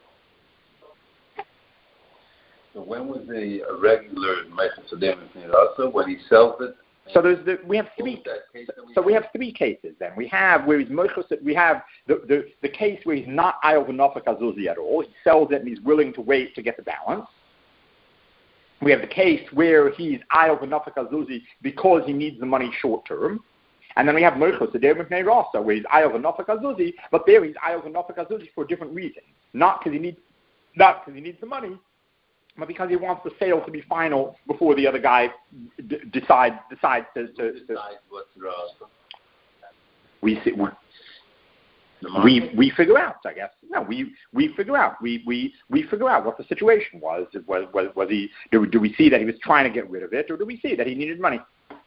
Speaker 2: So when was the regular Mesa Tadeu with Neirasa? When he sells it?
Speaker 1: So there's the, we have three. We so we have three cases. Then we have where he's mochus. We have the, the, the case where he's not ayov v'nafek azuzi at all. He sells it and he's willing to wait to get the balance. We have the case where he's ayov v'nafek azuzi because he needs the money short term. And then we have mochus the derem b'nei rasa where he's ayov v'nafek azuzi, but there he's ayov v'nafek azuzi for a different reason, not because he needs not because he needs the money, but because he wants the sale to be final before the other guy d- decides decides to, to, to
Speaker 2: decides what's wrong.
Speaker 1: We see, we we figure out, I guess. No, we we figure out. We we we figure out what the situation was. Was was, was he? Do, do we see that he was trying to get rid of it, or do we see that he needed money?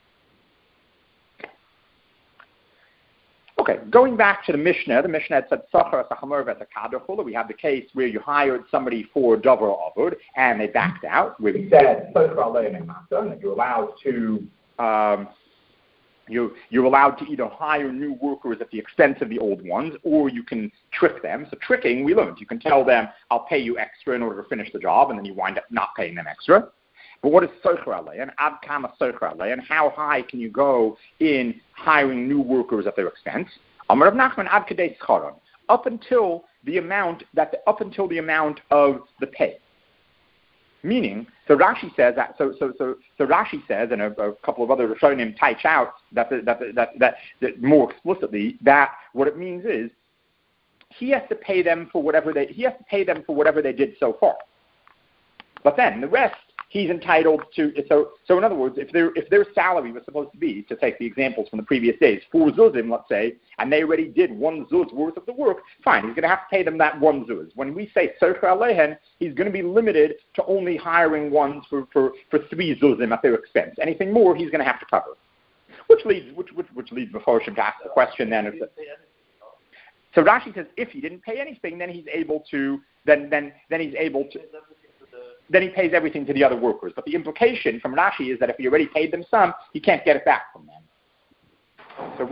Speaker 1: Okay, going back to the Mishnah, the Mishnah had said, we have the case where you hired somebody for Dover Avod, and they backed out, where we said, that you're allowed to, um, you, you're allowed to either hire new workers at the expense of the old ones, or you can trick them. So tricking, we learned. You can tell them, I'll pay you extra in order to finish the job, and then you wind up not paying them extra. But what is socher alei, and ad kama socher alei, and how high can you go in hiring new workers at their expense? Amar Rav Nachman ad kadei scharon, up until the amount that the, up until the amount of the pay. Meaning, so Rashi says that. So so so so Rashi says, and a, a couple of other Rishonim teach out that the, that, the, that that that more explicitly that what it means is he has to pay them for whatever they he has to pay them for whatever they did so far. But then the rest, he's entitled to. So, so in other words, if their if their salary was supposed to be, to take the examples from the previous days, four zuzim, let's say, and they already did one zuz worth of the work, fine, he's going to have to pay them that one zuz. When we say socher alehen, he's going to be limited to only hiring ones for, for, for three zuzim at their expense. Anything more, he's going to have to cover. Which leads which which, which leads Mephoshim to ask the question then. If the, so Rashi says if he didn't pay anything, then he's able to. Then then then he's able to. Then he pays everything to the other workers. But the implication from Rashi is that if he already paid them some, he can't get it back from them. So,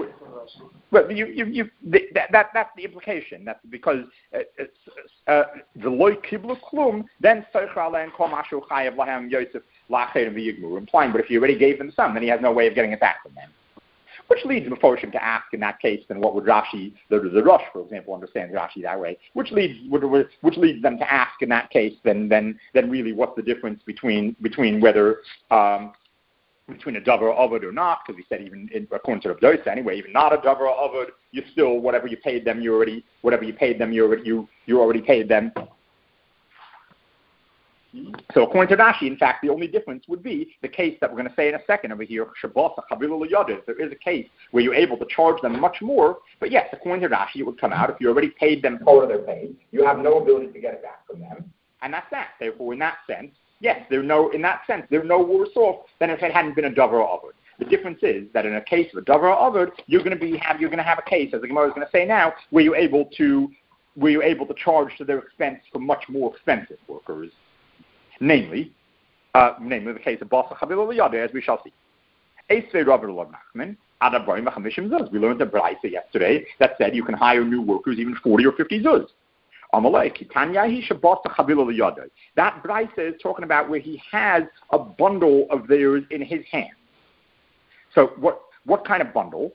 Speaker 1: But you, you, you, that, that, that's the implication. That's because uh, uh, the loy kiblu klum, then soicher alein kol mashu chayav lahem Yosef lacher v'yigmur, implying. But if you already gave them some, then he has no way of getting it back from them. Which leads the Mephoshim to ask in that case, then what would Rashi, the, the Rosh, for example, understands Rashi that way? Which leads, which leads them to ask in that case, then, then, then really, what's the difference between between whether um, between a davar avod or not? Because we said even in, according to Rav Dosa anyway, even not a davar avod, you still whatever you paid them, you already whatever you paid them, you already you you already paid them. So according to Rashi, in fact, the only difference would be the case that we're going to say in a second over here, Shabbos HaChavila L'Yodis. There is a case where you're able to charge them much more, but yes, according to Rashi, it would come out if you already paid them part of their pay, you have no ability to get it back from them, and that's that. Therefore, in that sense, yes, they're no, in that sense, they're no worse off than if it hadn't been a davar avod. The difference is that in a case of a davar avod, you're going to be have you're going to have a case, as the Gemara is going to say now, where you're able to where you're able to charge to their expense for much more expensive workers. Namely, uh, namely the case of Basa Chavila L'Yadeh, as we shall see. Eisvei Rav Rav Nachman, Adabayim V'Chamishim Zuz. We learned the Braisa yesterday that said you can hire new workers even forty or fifty Zuz. Amalei Kitanyahi Shabasa Chavila L'Yadeh. That Braisa is talking about where he has a bundle of theirs in his hand. So what what kind of bundle?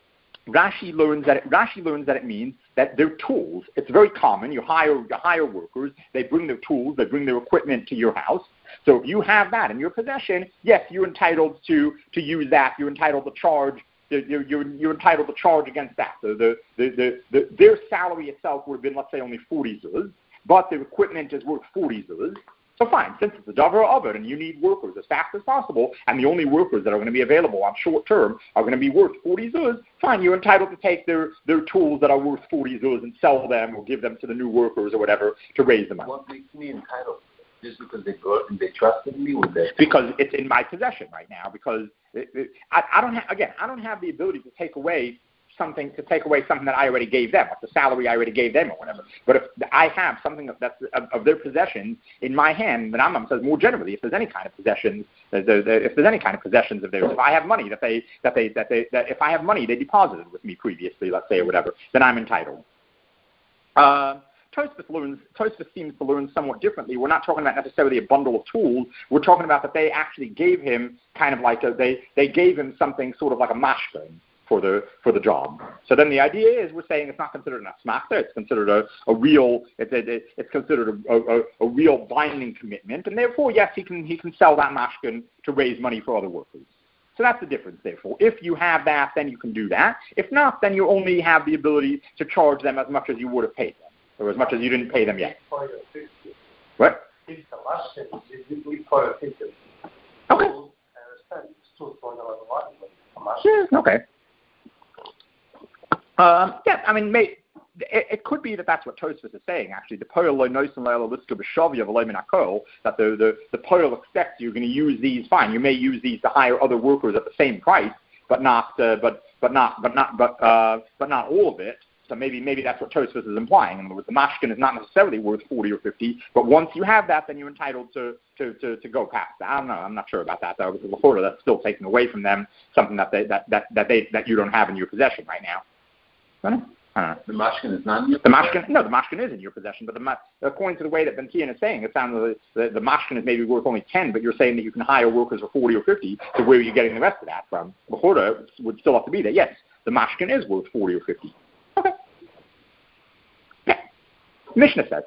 Speaker 1: Rashi learns that it, Rashi learns that it means that their tools. It's very common. You hire you hire workers. They bring their tools. They bring their equipment to your house. So if you have that in your possession, yes, you're entitled to, to use that. You're entitled to charge. You're, you're, you're entitled to charge against that. So the, the, the, the their salary itself would have been, let's say, only forty zuz, but their equipment is worth forty zuz. So fine, since it's a davar avod and you need workers as fast as possible, and the only workers that are going to be available on short term are going to be worth forty zuz, fine, you're entitled to take their, their tools that are worth forty zuz and sell them or give them to the new workers or whatever to raise the money.
Speaker 2: What makes me entitled? Just because they brought and they trusted me with that?
Speaker 1: Because it's in my possession right now. Because it, it, I, I don't have again, I don't have the ability to take away something to take away something that I already gave them, like the salary I already gave them or whatever. But if I have something that's of, of their possessions in my hand, then Rambam says more generally, if there's any kind of possessions, the, the, if there's any kind of possessions of theirs, if I have money that they that they that they that if I have money they deposited with me previously, let's say or whatever, then I'm entitled. Uh, Tosfos learns. Tosfos seems to learn somewhat differently. We're not talking about necessarily a bundle of tools. We're talking about that they actually gave him kind of like a, they they gave him something sort of like a mashkin for the for the job. So then the idea is we're saying it's not considered an asmachta, it's considered a, a real it's a, it's considered a, a, a real binding commitment, and therefore yes he can he can sell that mashkin to raise money for other workers. So that's the difference. Therefore, if you have that, then you can do that. If not, then you only have the ability to charge them as much as you would have paid them, or as much as you didn't pay them yet. What? Okay. Yeah, okay. Um, yeah, I mean, may, it, it could be that that's what Tosfos is saying, actually. The Poel lo noisen le'ela liska b'shavya v'lo min hakol, that the, the, the Poel expects you're going to use these, fine, you may use these to hire other workers at the same price, but not, uh, but, but not, but not, but, uh, but not all of it. So maybe, maybe that's what Tosfos is implying. In other words, the mashkin is not necessarily worth forty or fifty, but once you have that, then you're entitled to, to, to, to go past that. I don't know. I'm not sure about that, though, because before that's still taking away from them something that they, that, that, that they, that you don't have in your possession right now. I don't know. I don't know.
Speaker 2: The mashkin is not in your
Speaker 1: the
Speaker 2: possession?
Speaker 1: mashkin, no, the mashkin is in your possession, but the according to the way that Ben Kian is saying, it sounds like the, the mashkin is maybe worth only ten, but you're saying that you can hire workers for forty or fifty, so where are you getting the rest of that from? Bechora would still have to be there. Yes, the mashkin is worth forty or fifty. Okay. Yeah. Mishnah says,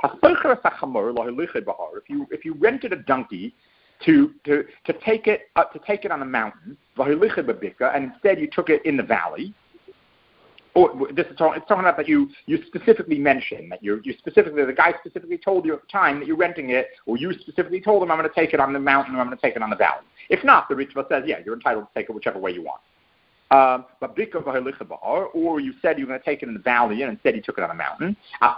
Speaker 1: if you if you rented a donkey to to to take it uh, to take it on the mountain, and instead you took it in the valley. Or this is talking, it's talking about that you, you specifically mentioned that you you specifically the guy specifically told you at the time that you're renting it, or you specifically told him I'm going to take it on the mountain or I'm going to take it on the valley. If not, the Ritva says yeah, you're entitled to take it whichever way you want. Um, but or you said you're going to take it in the valley and instead you took it on the mountain.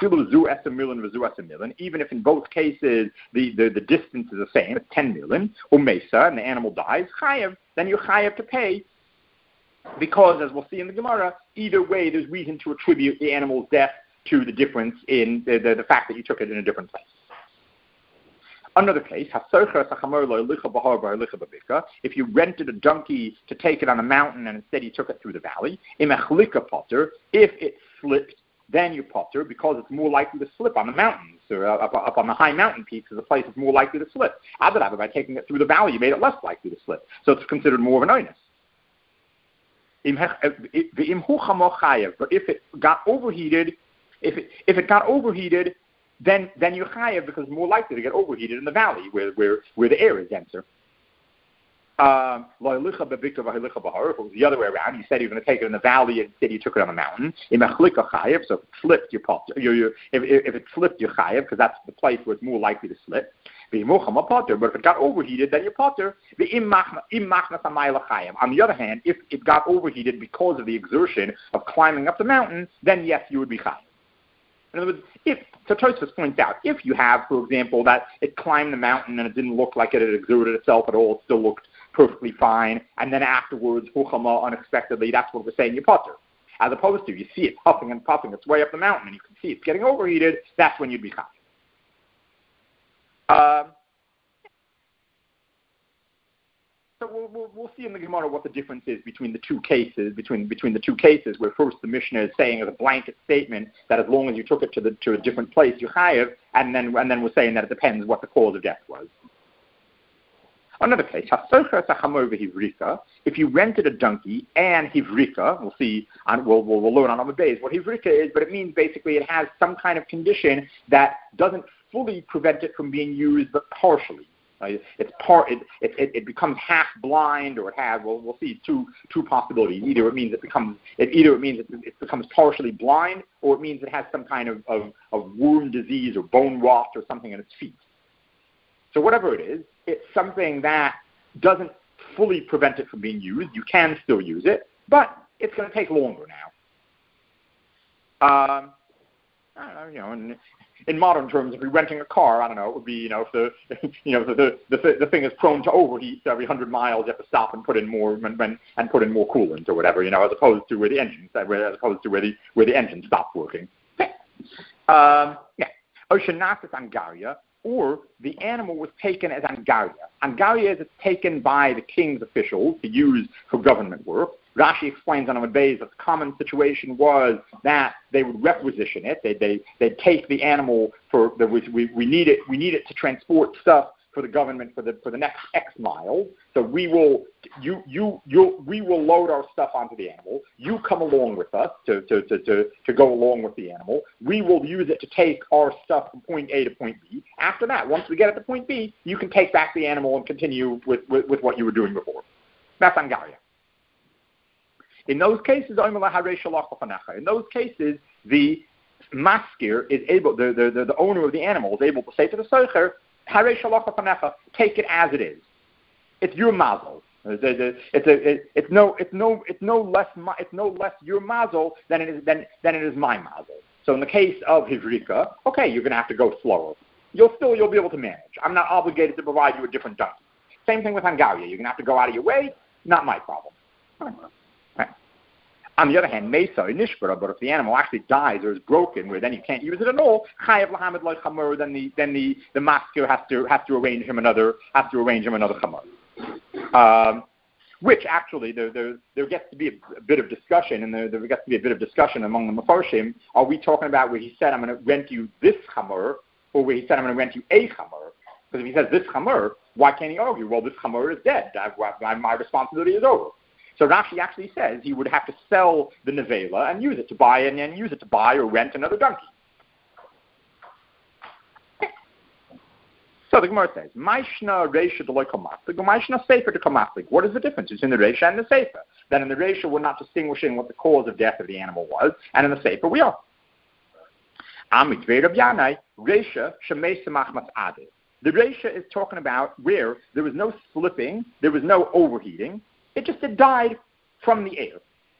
Speaker 1: Even if in both cases the, the, the distance is the same, it's ten milin, or mesa, and the animal dies, chayav, then you're chayav to pay. Because, as we'll see in the Gemara, either way, there's reason to attribute the animal's death to the difference in the, the, the fact that you took it in a different place. Another case, if you rented a donkey to take it on a mountain and instead you took it through the valley, if it slipped, then you potter because it's more likely to slip on the mountains or up, up on the high mountain peaks is a place that's more likely to slip. Adarabba, by taking it through the valley, you made it less likely to slip. So it's considered more of an onus. But if it got overheated, if it, if it got overheated, then then you're chayav because it's more likely to get overheated in the valley where where, where the air is denser. Um, if it was the other way around, you said you were going to take it in the valley and instead you took it on the mountain. So if it slipped, your pot, you, you, if, if it slipped, you're chayav because that's the place where it's more likely to slip. But if it got overheated, then you're potter. On the other hand, if it got overheated because of the exertion of climbing up the mountain, then yes, you would be chayav. In other words, if, so Tosfos points out, if you have, for example, that it climbed the mountain and it didn't look like it had exerted itself at all, it still looked perfectly fine, and then afterwards, huchama, unexpectedly, that's what we're saying, you potter. As opposed to, you see it puffing and puffing its way up the mountain, and you can see it's getting overheated, that's when you'd be chayav. Um, So we'll, we'll, we'll see in the Gemara what the difference is between the two cases, between between the two cases, where first the Mishnah is saying as a blanket statement that as long as you took it to the to a different place, you chayav, and then and then we're saying that it depends what the cause of death was. Another case, if you rented a donkey and hivrika, we'll see, on, we'll, we'll, we'll learn on Amud Beis what hivrika is, but it means basically it has some kind of condition that doesn't fully prevent it from being used, but partially. Uh, it's part. It, it it becomes half blind, or it has. Well, we'll see two two possibilities. Either it means it becomes. It, either it means it, it becomes partially blind, or it means it has some kind of, of, of wound disease or bone rot or something in its feet. So whatever it is, it's something that doesn't fully prevent it from being used. You can still use it, but it's going to take longer now. Um, I don't know, you know, and. In modern terms, if you're renting a car, I don't know, it would be, you know, if the, you know, the the, the, the thing is prone to overheat, so every hundred miles you have to stop and put in more and, and put in more coolant or whatever, you know, as opposed to where the engine, as opposed to where the where the engine stops working. um, yeah, Oceanasis Angaria, or the animal was taken as Angaria. Angaria is it's taken by the king's officials to use for government work. Rashi explains on Amud Beis that the common situation was that they would requisition it. They they they'd take the animal for the, we we need it we need it to transport stuff for the government for the for the next X miles. So we will you you you we will load our stuff onto the animal. You come along with us to to to to, to go along with the animal. We will use it to take our stuff from point A to point B. After that, once we get it to point B, you can take back the animal and continue with, with, with what you were doing before. That's Angaria. In those cases, in those cases, the maskir is able, the, the, the, the owner of the animal is able to say to the soicher, take it as it is. It's your mazel. It's, a, it's, a, it's no, it's no, it's no less, it's no less your mazel than it is than, than it is my mazel. So in the case of hivrika, okay, you're going to have to go slower. You'll still, you'll be able to manage. I'm not obligated to provide you a different donkey. Same thing with Angaria. You're going to have to go out of your way. Not my problem. Right. On the other hand, Mesa or Nishbara, but if the animal actually dies or is broken, where then you can't use it at all, Chayav Lahamid Loy Chamor, then the then the, the masker has to has to arrange him another has to arrange him another Chamor. Um, which actually there there there gets to be a, a bit of discussion, and there, there gets to be a bit of discussion among the Mefarshim. Are we talking about where he said I'm going to rent you this Chamor, or where he said I'm going to rent you a Chamor? Because if he says this Chamor, why can't he argue? Well, this Chamor is dead. I've, I've, my responsibility is over. So Rashi actually says he would have to sell the nevela and use it to buy and, and use it to buy or rent another donkey. So the Gemara says, "Maishna reisha deloy kamaslik, Maishna sefer de kamaslik." What is the difference between the reisha and the sefer? Then in the reisha we're not distinguishing what the cause of death of the animal was, and in the sefer we are. Amit ve'Rabbi Yanai reisha shemei semach mas'adeh. The reisha is talking about where there was no slipping, there was no overheating. It just it died from the air.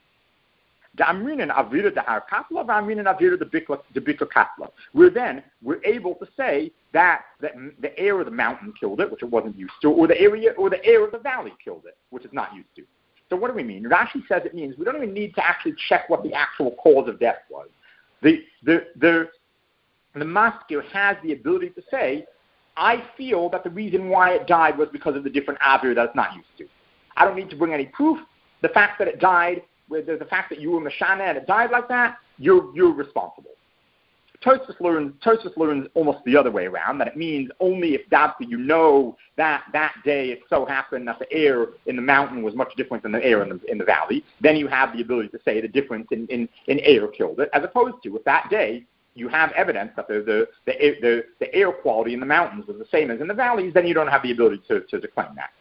Speaker 1: Where then we're able to say that the, the air of the mountain killed it, which it wasn't used to, or the area or the air of the valley killed it, which it's not used to. So what do we mean? Rashi says it means we don't even need to actually check what the actual cause of death was. The the the the maskir has the ability to say, I feel that the reason why it died was because of the different avir that it's not used to. I don't need to bring any proof. The fact that it died, with the, the fact that you were Mashana and it died like that, you're you're responsible. Tosfos learns, Tosfos learns almost the other way around, that it means only if that you know that that day it so happened that the air in the mountain was much different than the air in the, in the valley, then you have the ability to say the difference in, in, in air killed it, as opposed to if that day you have evidence that the, the, the, the, the air quality in the mountains was the same as in the valleys, then you don't have the ability to, to, to claim that.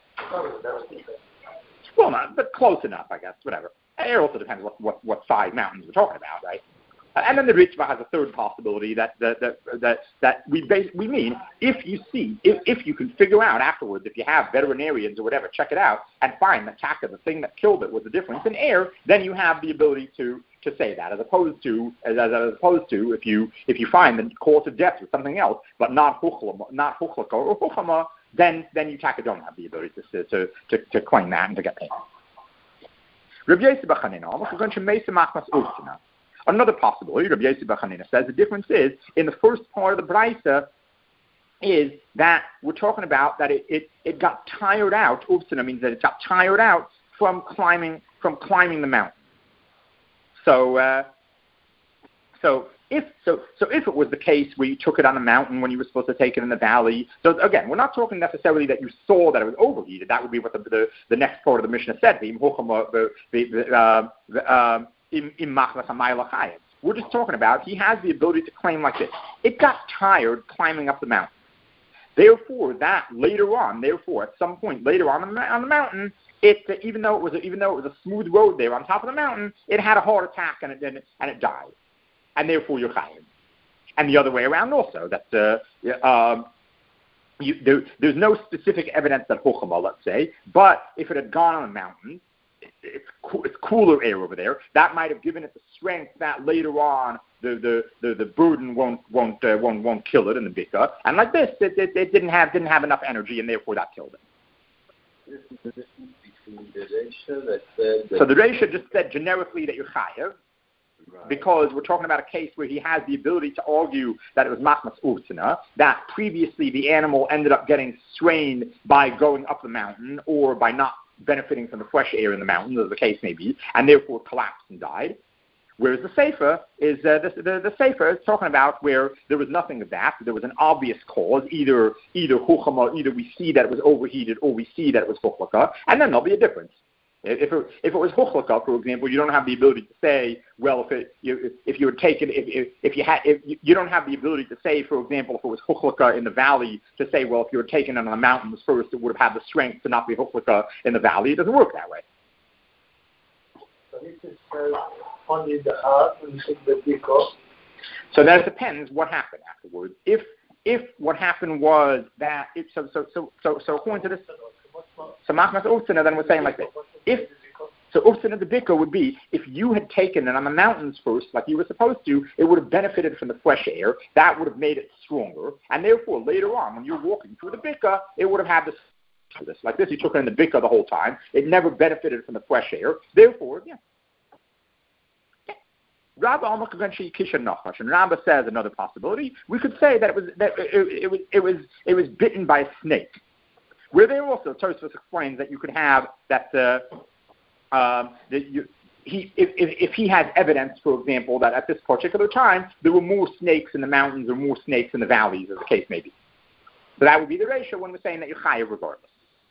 Speaker 1: Well, not, but close enough, I guess, whatever. Air also depends what, what, what size mountains we're talking about, right? And then the Ritva has a third possibility that that that that, that we base, we mean if you see if, if you can figure out afterwards, if you have veterinarians or whatever, check it out and find that Taka, the thing that killed it, was the difference in air, then you have the ability to, to say that, as opposed to as, as, as opposed to if you if you find the cause of death was something else, but not huchlama, not huchlaka or huchama, then then you Taka don't have the ability to to to, to claim that and to get paid. Another possibility, Rabbi Yossi Bar Chanina says, the difference is, in the first part of the Brisa, is that we're talking about that it, it, it got tired out. Uvsina means that it got tired out from climbing from climbing the mountain. So, uh, so if so, so if it was the case where you took it on the mountain when you were supposed to take it in the valley. So again, we're not talking necessarily that you saw that it was overheated. That would be what the the, the next part of the Mishnah said. We're just talking about he has the ability to claim like this. It got tired climbing up the mountain. Therefore, that later on, therefore, at some point later on on the, on the mountain, it uh, even though it was a, even though it was a smooth road there on top of the mountain, it had a heart attack and it and it, and it died, and therefore you're chayim. And the other way around also, that uh, um, you, there, there's no specific evidence that hochama, let's say, but if it had gone on a mountain. It's, it's cooler air over there. That might have given it the strength that later on the the, the, the burden won't won't uh, won't won't kill it in the bika. And like this, it, it, it didn't have didn't have enough energy, and therefore that killed it.
Speaker 2: This is the difference between the Reisha that said. That
Speaker 1: so the Reisha just said generically that you're chayav,
Speaker 2: right.
Speaker 1: Because we're talking about a case where he has the ability to argue that it was machmas ursina, that previously the animal ended up getting strained by going up the mountain or by not benefiting from the fresh air in the mountains, as the case may be, and therefore collapsed and died. Whereas the Sefer is uh, the, the, the Sefer is talking about where there was nothing of that. There was an obvious cause, either either huchama, either we see that it was overheated, or we see that it was huchlaka, and then there'll be a difference. If it, if it was huchlaka, for example, you don't have the ability to say, well, if it you, if you were taken, if, if if you had, if you, you don't have the ability to say, for example, if it was huchlaka in the valley, to say, well, if you were taken on the mountains first, it would have had the strength to not be huchlaka in the valley. It doesn't work that way.
Speaker 3: So this is uh, only the heart and the biko.
Speaker 1: So that depends what happened afterwards. If if what happened was that it, so so so so so according to this. So machmas ursina, then we're saying like this. If so, ursina the bika would be if you had taken it on the mountains first, like you were supposed to, it would have benefited from the fresh air. That would have made it stronger, and therefore later on, when you're walking through the bika, it would have had this. This like this. You took it in the bika the whole time. It never benefited from the fresh air. Therefore, yeah. Rabba and Rabba says another possibility. We could say that it was that it, it was it was it was bitten by a snake. Where there also, Tosfos explains that you could have that, uh, um, that you, he, if, if, if he has evidence, for example, that at this particular time there were more snakes in the mountains or more snakes in the valleys, as the case may be. So that would be the ratio when we're saying that you're chayav regardless.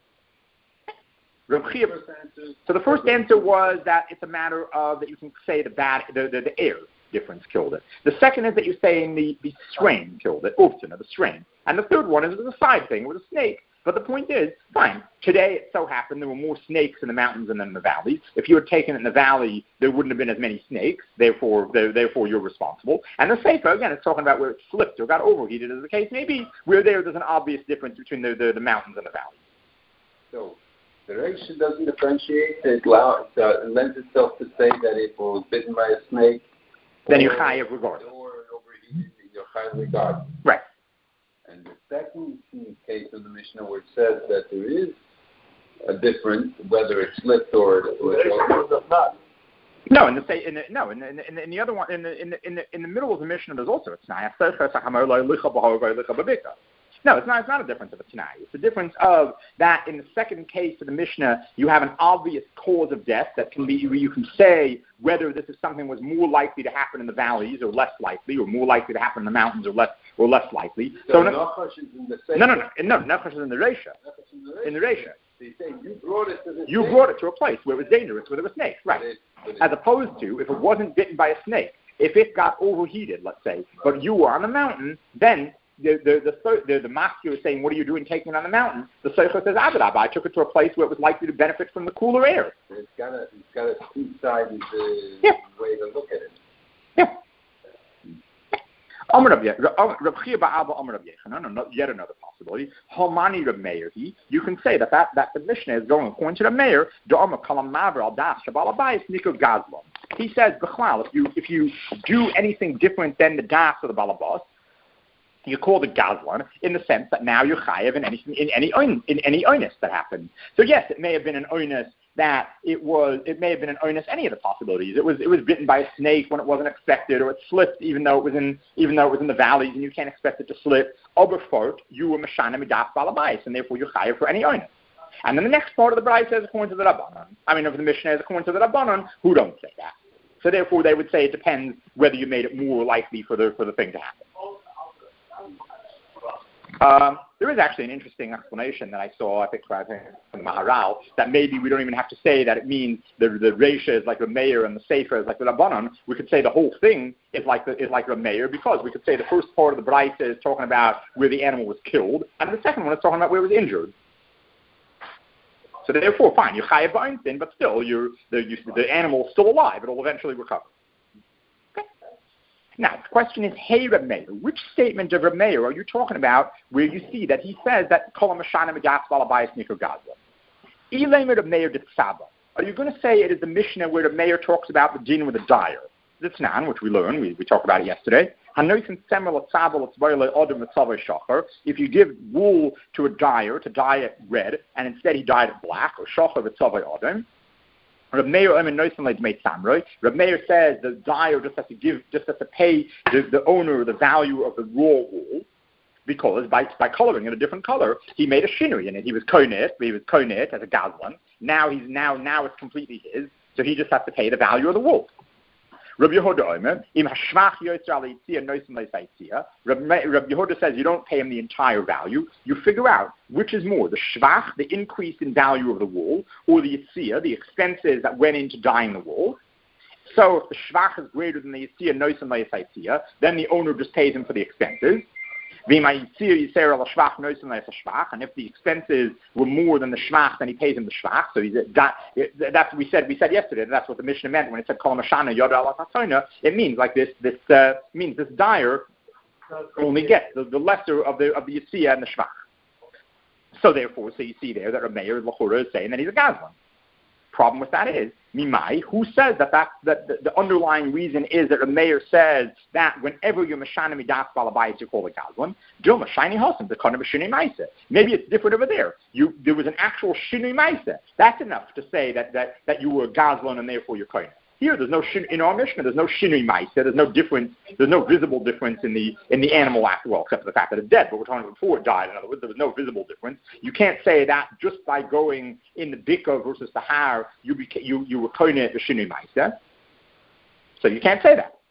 Speaker 1: So the first answer was that it's a matter of that you can say the bad, the, the, the air difference killed it. The second is that you're saying the, the strain killed it, Uftina, the strain. And the third one is the side thing with a snake. But the point is, fine, today it so happened there were more snakes in the mountains than in the valleys. If you had taken it in the valley, there wouldn't have been as many snakes, therefore therefore you're responsible. And the Sefer, again, it's talking about where it slipped or got overheated, as the case may be, where there there's an obvious difference between the, the, the mountains and the valleys.
Speaker 2: So the Reisha doesn't differentiate, it, allows, uh, it lends itself to say that if it was bitten by a snake,
Speaker 1: then you're chayav regardless.
Speaker 2: Or overheated, you're chayav regardless.
Speaker 1: Right.
Speaker 2: And the second case of the Mishnah where it says that there is a difference, whether it slipped or it was not.
Speaker 1: No, in the in the no in the, in the, in the other one in the in the in the in the middle of the Mishnah there's also a tznius. No, it's not. It's not a difference of a Tanai. It's a difference of that in the second case of the Mishnah, you have an obvious cause of death that can be, you can say whether this is something was more likely to happen in the valleys or less likely, or more likely to happen in the mountains or less or less likely.
Speaker 2: So,
Speaker 1: so
Speaker 2: Nachash is in the same.
Speaker 1: No, no, no, no. Nachash is in the Reisha. In the Reisha.
Speaker 2: So you're saying you brought it to the
Speaker 1: You
Speaker 2: snake.
Speaker 1: brought it to a place where it was dangerous, where there were snakes, right?
Speaker 2: But it, but it,
Speaker 1: As opposed to if it wasn't bitten by a snake, if it got overheated, let's say, but you were on the mountain, then the the the the, the master is saying, "What are you doing taking it on the mountain?" The Seicha says, "Adarabba, I took it to a place where it was likely to benefit from the cooler air."
Speaker 2: it's got a it's got a two-sided uh,
Speaker 1: Yeah.
Speaker 2: way to look at it.
Speaker 1: Yeah. Amar Rab Chia Ba'aba Amar Rab Yechanan, yet another possibility. Halmani Rab Meir. You can say that, that that the Mishnah is going according to the Meir. Da'amar Kalam Maver Al Das Shabal Abayis Nikor Gazlan. He says, B'chlal, if you if you do anything different than the Das of the Balabas, you call the Gazlan in the sense that now you're chayav in anything in any in any onus that happened. So yes, it may have been an onus that it was. It may have been an onus any of the possibilities. It was it was bitten by a snake when it wasn't expected, or it slipped even though it was in even though it was in the valleys and you can't expect it to slip. Oberfort, you were mashana midas balabais, and therefore you're chayav for any onus. And then the next part of the Brayta says according to the Rabbanon. I mean, of the Mishnah is according to the Rabbanon, who don't say that. So therefore, they would say it depends whether you made it more likely for the for the thing to happen. Um, there is actually an interesting explanation that I saw, I think, from the Maharal, that maybe we don't even have to say that it means the the Reisha is like the Meir and the Sefer is like the Rabbanon. We could say the whole thing is like the is like the Meir, because we could say the first part of the Brayta is talking about where the animal was killed, and the second one is talking about where it was injured. So therefore, fine, you're chayav b'einsin, but still, you're the you, the animal is still alive. It will eventually recover. Now, the question is, hey, Reb Meir, which statement of Reb Meir are you talking about where you see that he says that Kol HaMashana Midas Balabayis Nikor Gazla? Ilay Reb Meir Ditzaba. Are you going to say it is the Mishnah where Reb Meir talks about the din with the dyer? Ditznan, which we learned, we, we talked about it yesterday. If you give wool to a dyer to dye it red, and instead he dyed it black, or Shachar V'Tzavay Adam, Reb Meir Reb Meir says the dyer just has to give, just has to pay the, the owner the value of the raw wool, because by by coloring it a different color, he made a shinui in it. He was konet, he was konet as a gazlan. Now he's now now it's completely his, so he just has to pay the value of the wool. Rabbi Yehuda Im Hashvach Yisrael Yitzia Noisim Leisayitzia. Rabbi Yehuda says you don't pay him the entire value. You figure out which is more, the shvach, the increase in value of the wool, or the yitzia, the expenses that went into dyeing the wool. So if the shvach is greater than the yitzia Noisim Leisayitzia, then the owner just pays him for the expenses. And if the expenses were more than the shvach, then he pays him the shvach. So he's that. That's what we said. We said yesterday. That's what the Mishnah meant when it said kol mashana yada ala tatona. It means like this. This uh, means this dyer only gets the, the lesser of the of the yitzia and the shvach. So therefore, so you see there that Reb Meir L'chura is saying that he's a gazlan. Problem with that is, Mimai, who says that, that, that the, the underlying reason is that the mayor says that whenever you're Mashana Midas Balabayis, you call it Gazlan, Dilma Shiny Hossam, the kind of a Shinui Maisa. Maybe it's different over there. You There was an actual Shinui Maisa. That's enough to say that, that, that you were Gazlan and therefore you're Kohen. Here, there's no shin, in our Mishnah, there's no Shinui Maisa. There's no difference, there's no visible difference in the in the animal after, well, except for the fact that it's dead, but we're talking before it died. In other words, there was no visible difference. You can't say that just by going in the Bika versus the Har, you beca- you, you were Kohen the Shinui Maisa. So you can't say that.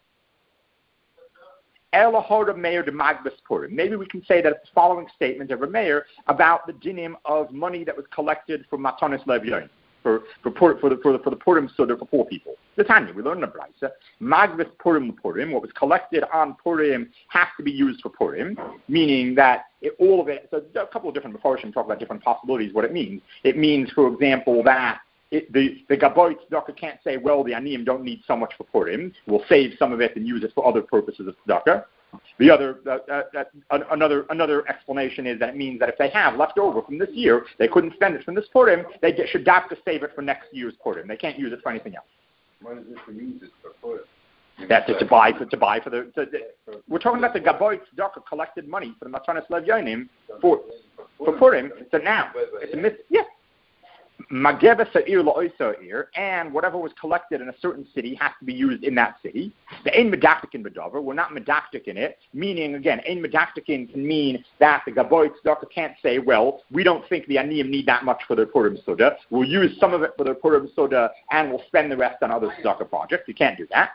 Speaker 1: Maybe we can say that it's the following statement of Rameir about the dinim of money that was collected from Matanis Lev Yoin. For for for for the for the, for the Purim, so they're for poor people. The Tanya, we learned in the Brayta, Magvis Purim Purim, what was collected on Purim has to be used for Purim, meaning that it, all of it. So a couple of different Mefarshim talk about different possibilities. What it means, it means, for example, that it, the the Gaboit tzedakah can't say, well, the Aniyim don't need so much for Purim. We'll save some of it and use it for other purposes of tzedakah. The other, uh, uh, uh, another, another explanation is that it means that if they have left over from this year, they couldn't spend it from this Purim, they get, should have to save it for next year's Purim. They can't use it for anything else.
Speaker 2: What is it to use it for Purim?
Speaker 1: That's to, to buy for to buy for the. To, the we're talking about the Gaboy Tzedakah collected money for the Matanis Lev Yonim for for Purim. So now it's a mis- yeah. Mageva Sa'ir La'oisa'ir, and whatever was collected in a certain city has to be used in that city. The Ein Medaktikin Bedover, we're not medaktik in it, meaning, again, Ein Medaktikin can mean that the Gaboy Tzedakah can't say, well, we don't think the Aniyim need that much for their Purim Soda. We'll use some of it for their Purim Soda, and we'll spend the rest on other Tzedakah projects. You can't do that.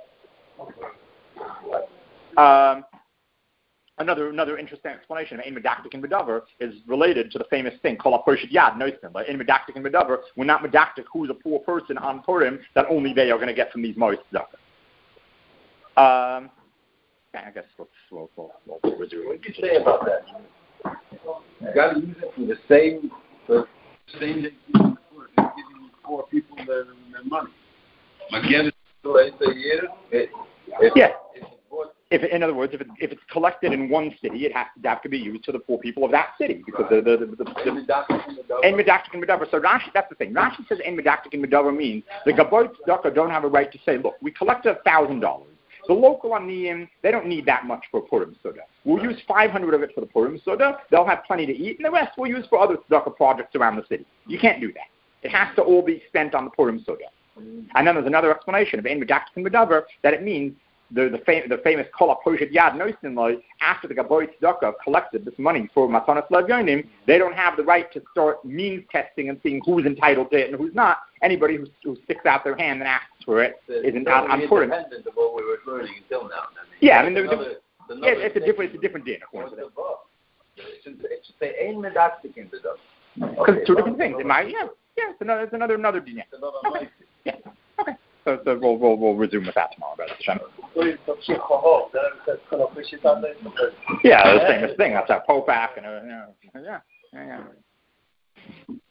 Speaker 1: Um, Another another interesting explanation of Ein Medaktik and Medaver is related to the famous thing called a Pershit Yad Noisman. But Ein Medaktik and Medaver, we're not Medaktik who's a poor person on Purim that only they are going to get from these Moist Tzedakah. Um, yeah, I guess we'll, we'll, we'll, we'll, we'll do it.
Speaker 2: What did you say about that? You got to use it for the same, for the same day giving poor people their, their money. Again, it's a year. It, it,
Speaker 1: yeah.
Speaker 2: It,
Speaker 1: If, in other words, if, it, if it's collected in one city, it has to, have to be used to the poor people of that city because the the the, the, the Ein Medaktik and Medaver. So Rashi, that's the thing. Rashi says Ein Medaktik and Medaver means the Gaboy Tzedakah don't have a right to say, look, we collected a thousand dollars. The local Aniyim, they don't need that much for Purim Soda. We'll use five hundred of it for the Purim Soda. They'll have plenty to eat, and the rest we'll use for other Tzedakah projects around the city. You can't do that. It has to all be spent on the Purim Soda. And then there's another explanation of Ein Medaktik and Medaver that it means the the, fam- the famous Kol HaPoshet Yad Noisen Loi, after the Gaboy Tzedakah collected this money for Matanas Levyonim, they don't have the right to start means testing and seeing who's entitled to it and who's not. Anybody who, who sticks out their hand and asks for it
Speaker 2: it's
Speaker 1: is entitled on Purim.
Speaker 2: Independent of what we were learning until now. I mean,
Speaker 1: yeah, I mean, the,
Speaker 2: another,
Speaker 1: the, yeah, it's a different, it's a different din, according to that.
Speaker 2: It should, it should say Ein Medaktik in Medaver.
Speaker 1: Because it's two different things. It might, yeah, yeah, it's another, it's another, another din.
Speaker 2: It's another
Speaker 1: okay. Yeah, okay. So, so we'll, we'll we'll resume with that tomorrow, brother. Yeah, the famous thing. That's our Popak and uh, yeah, yeah, yeah.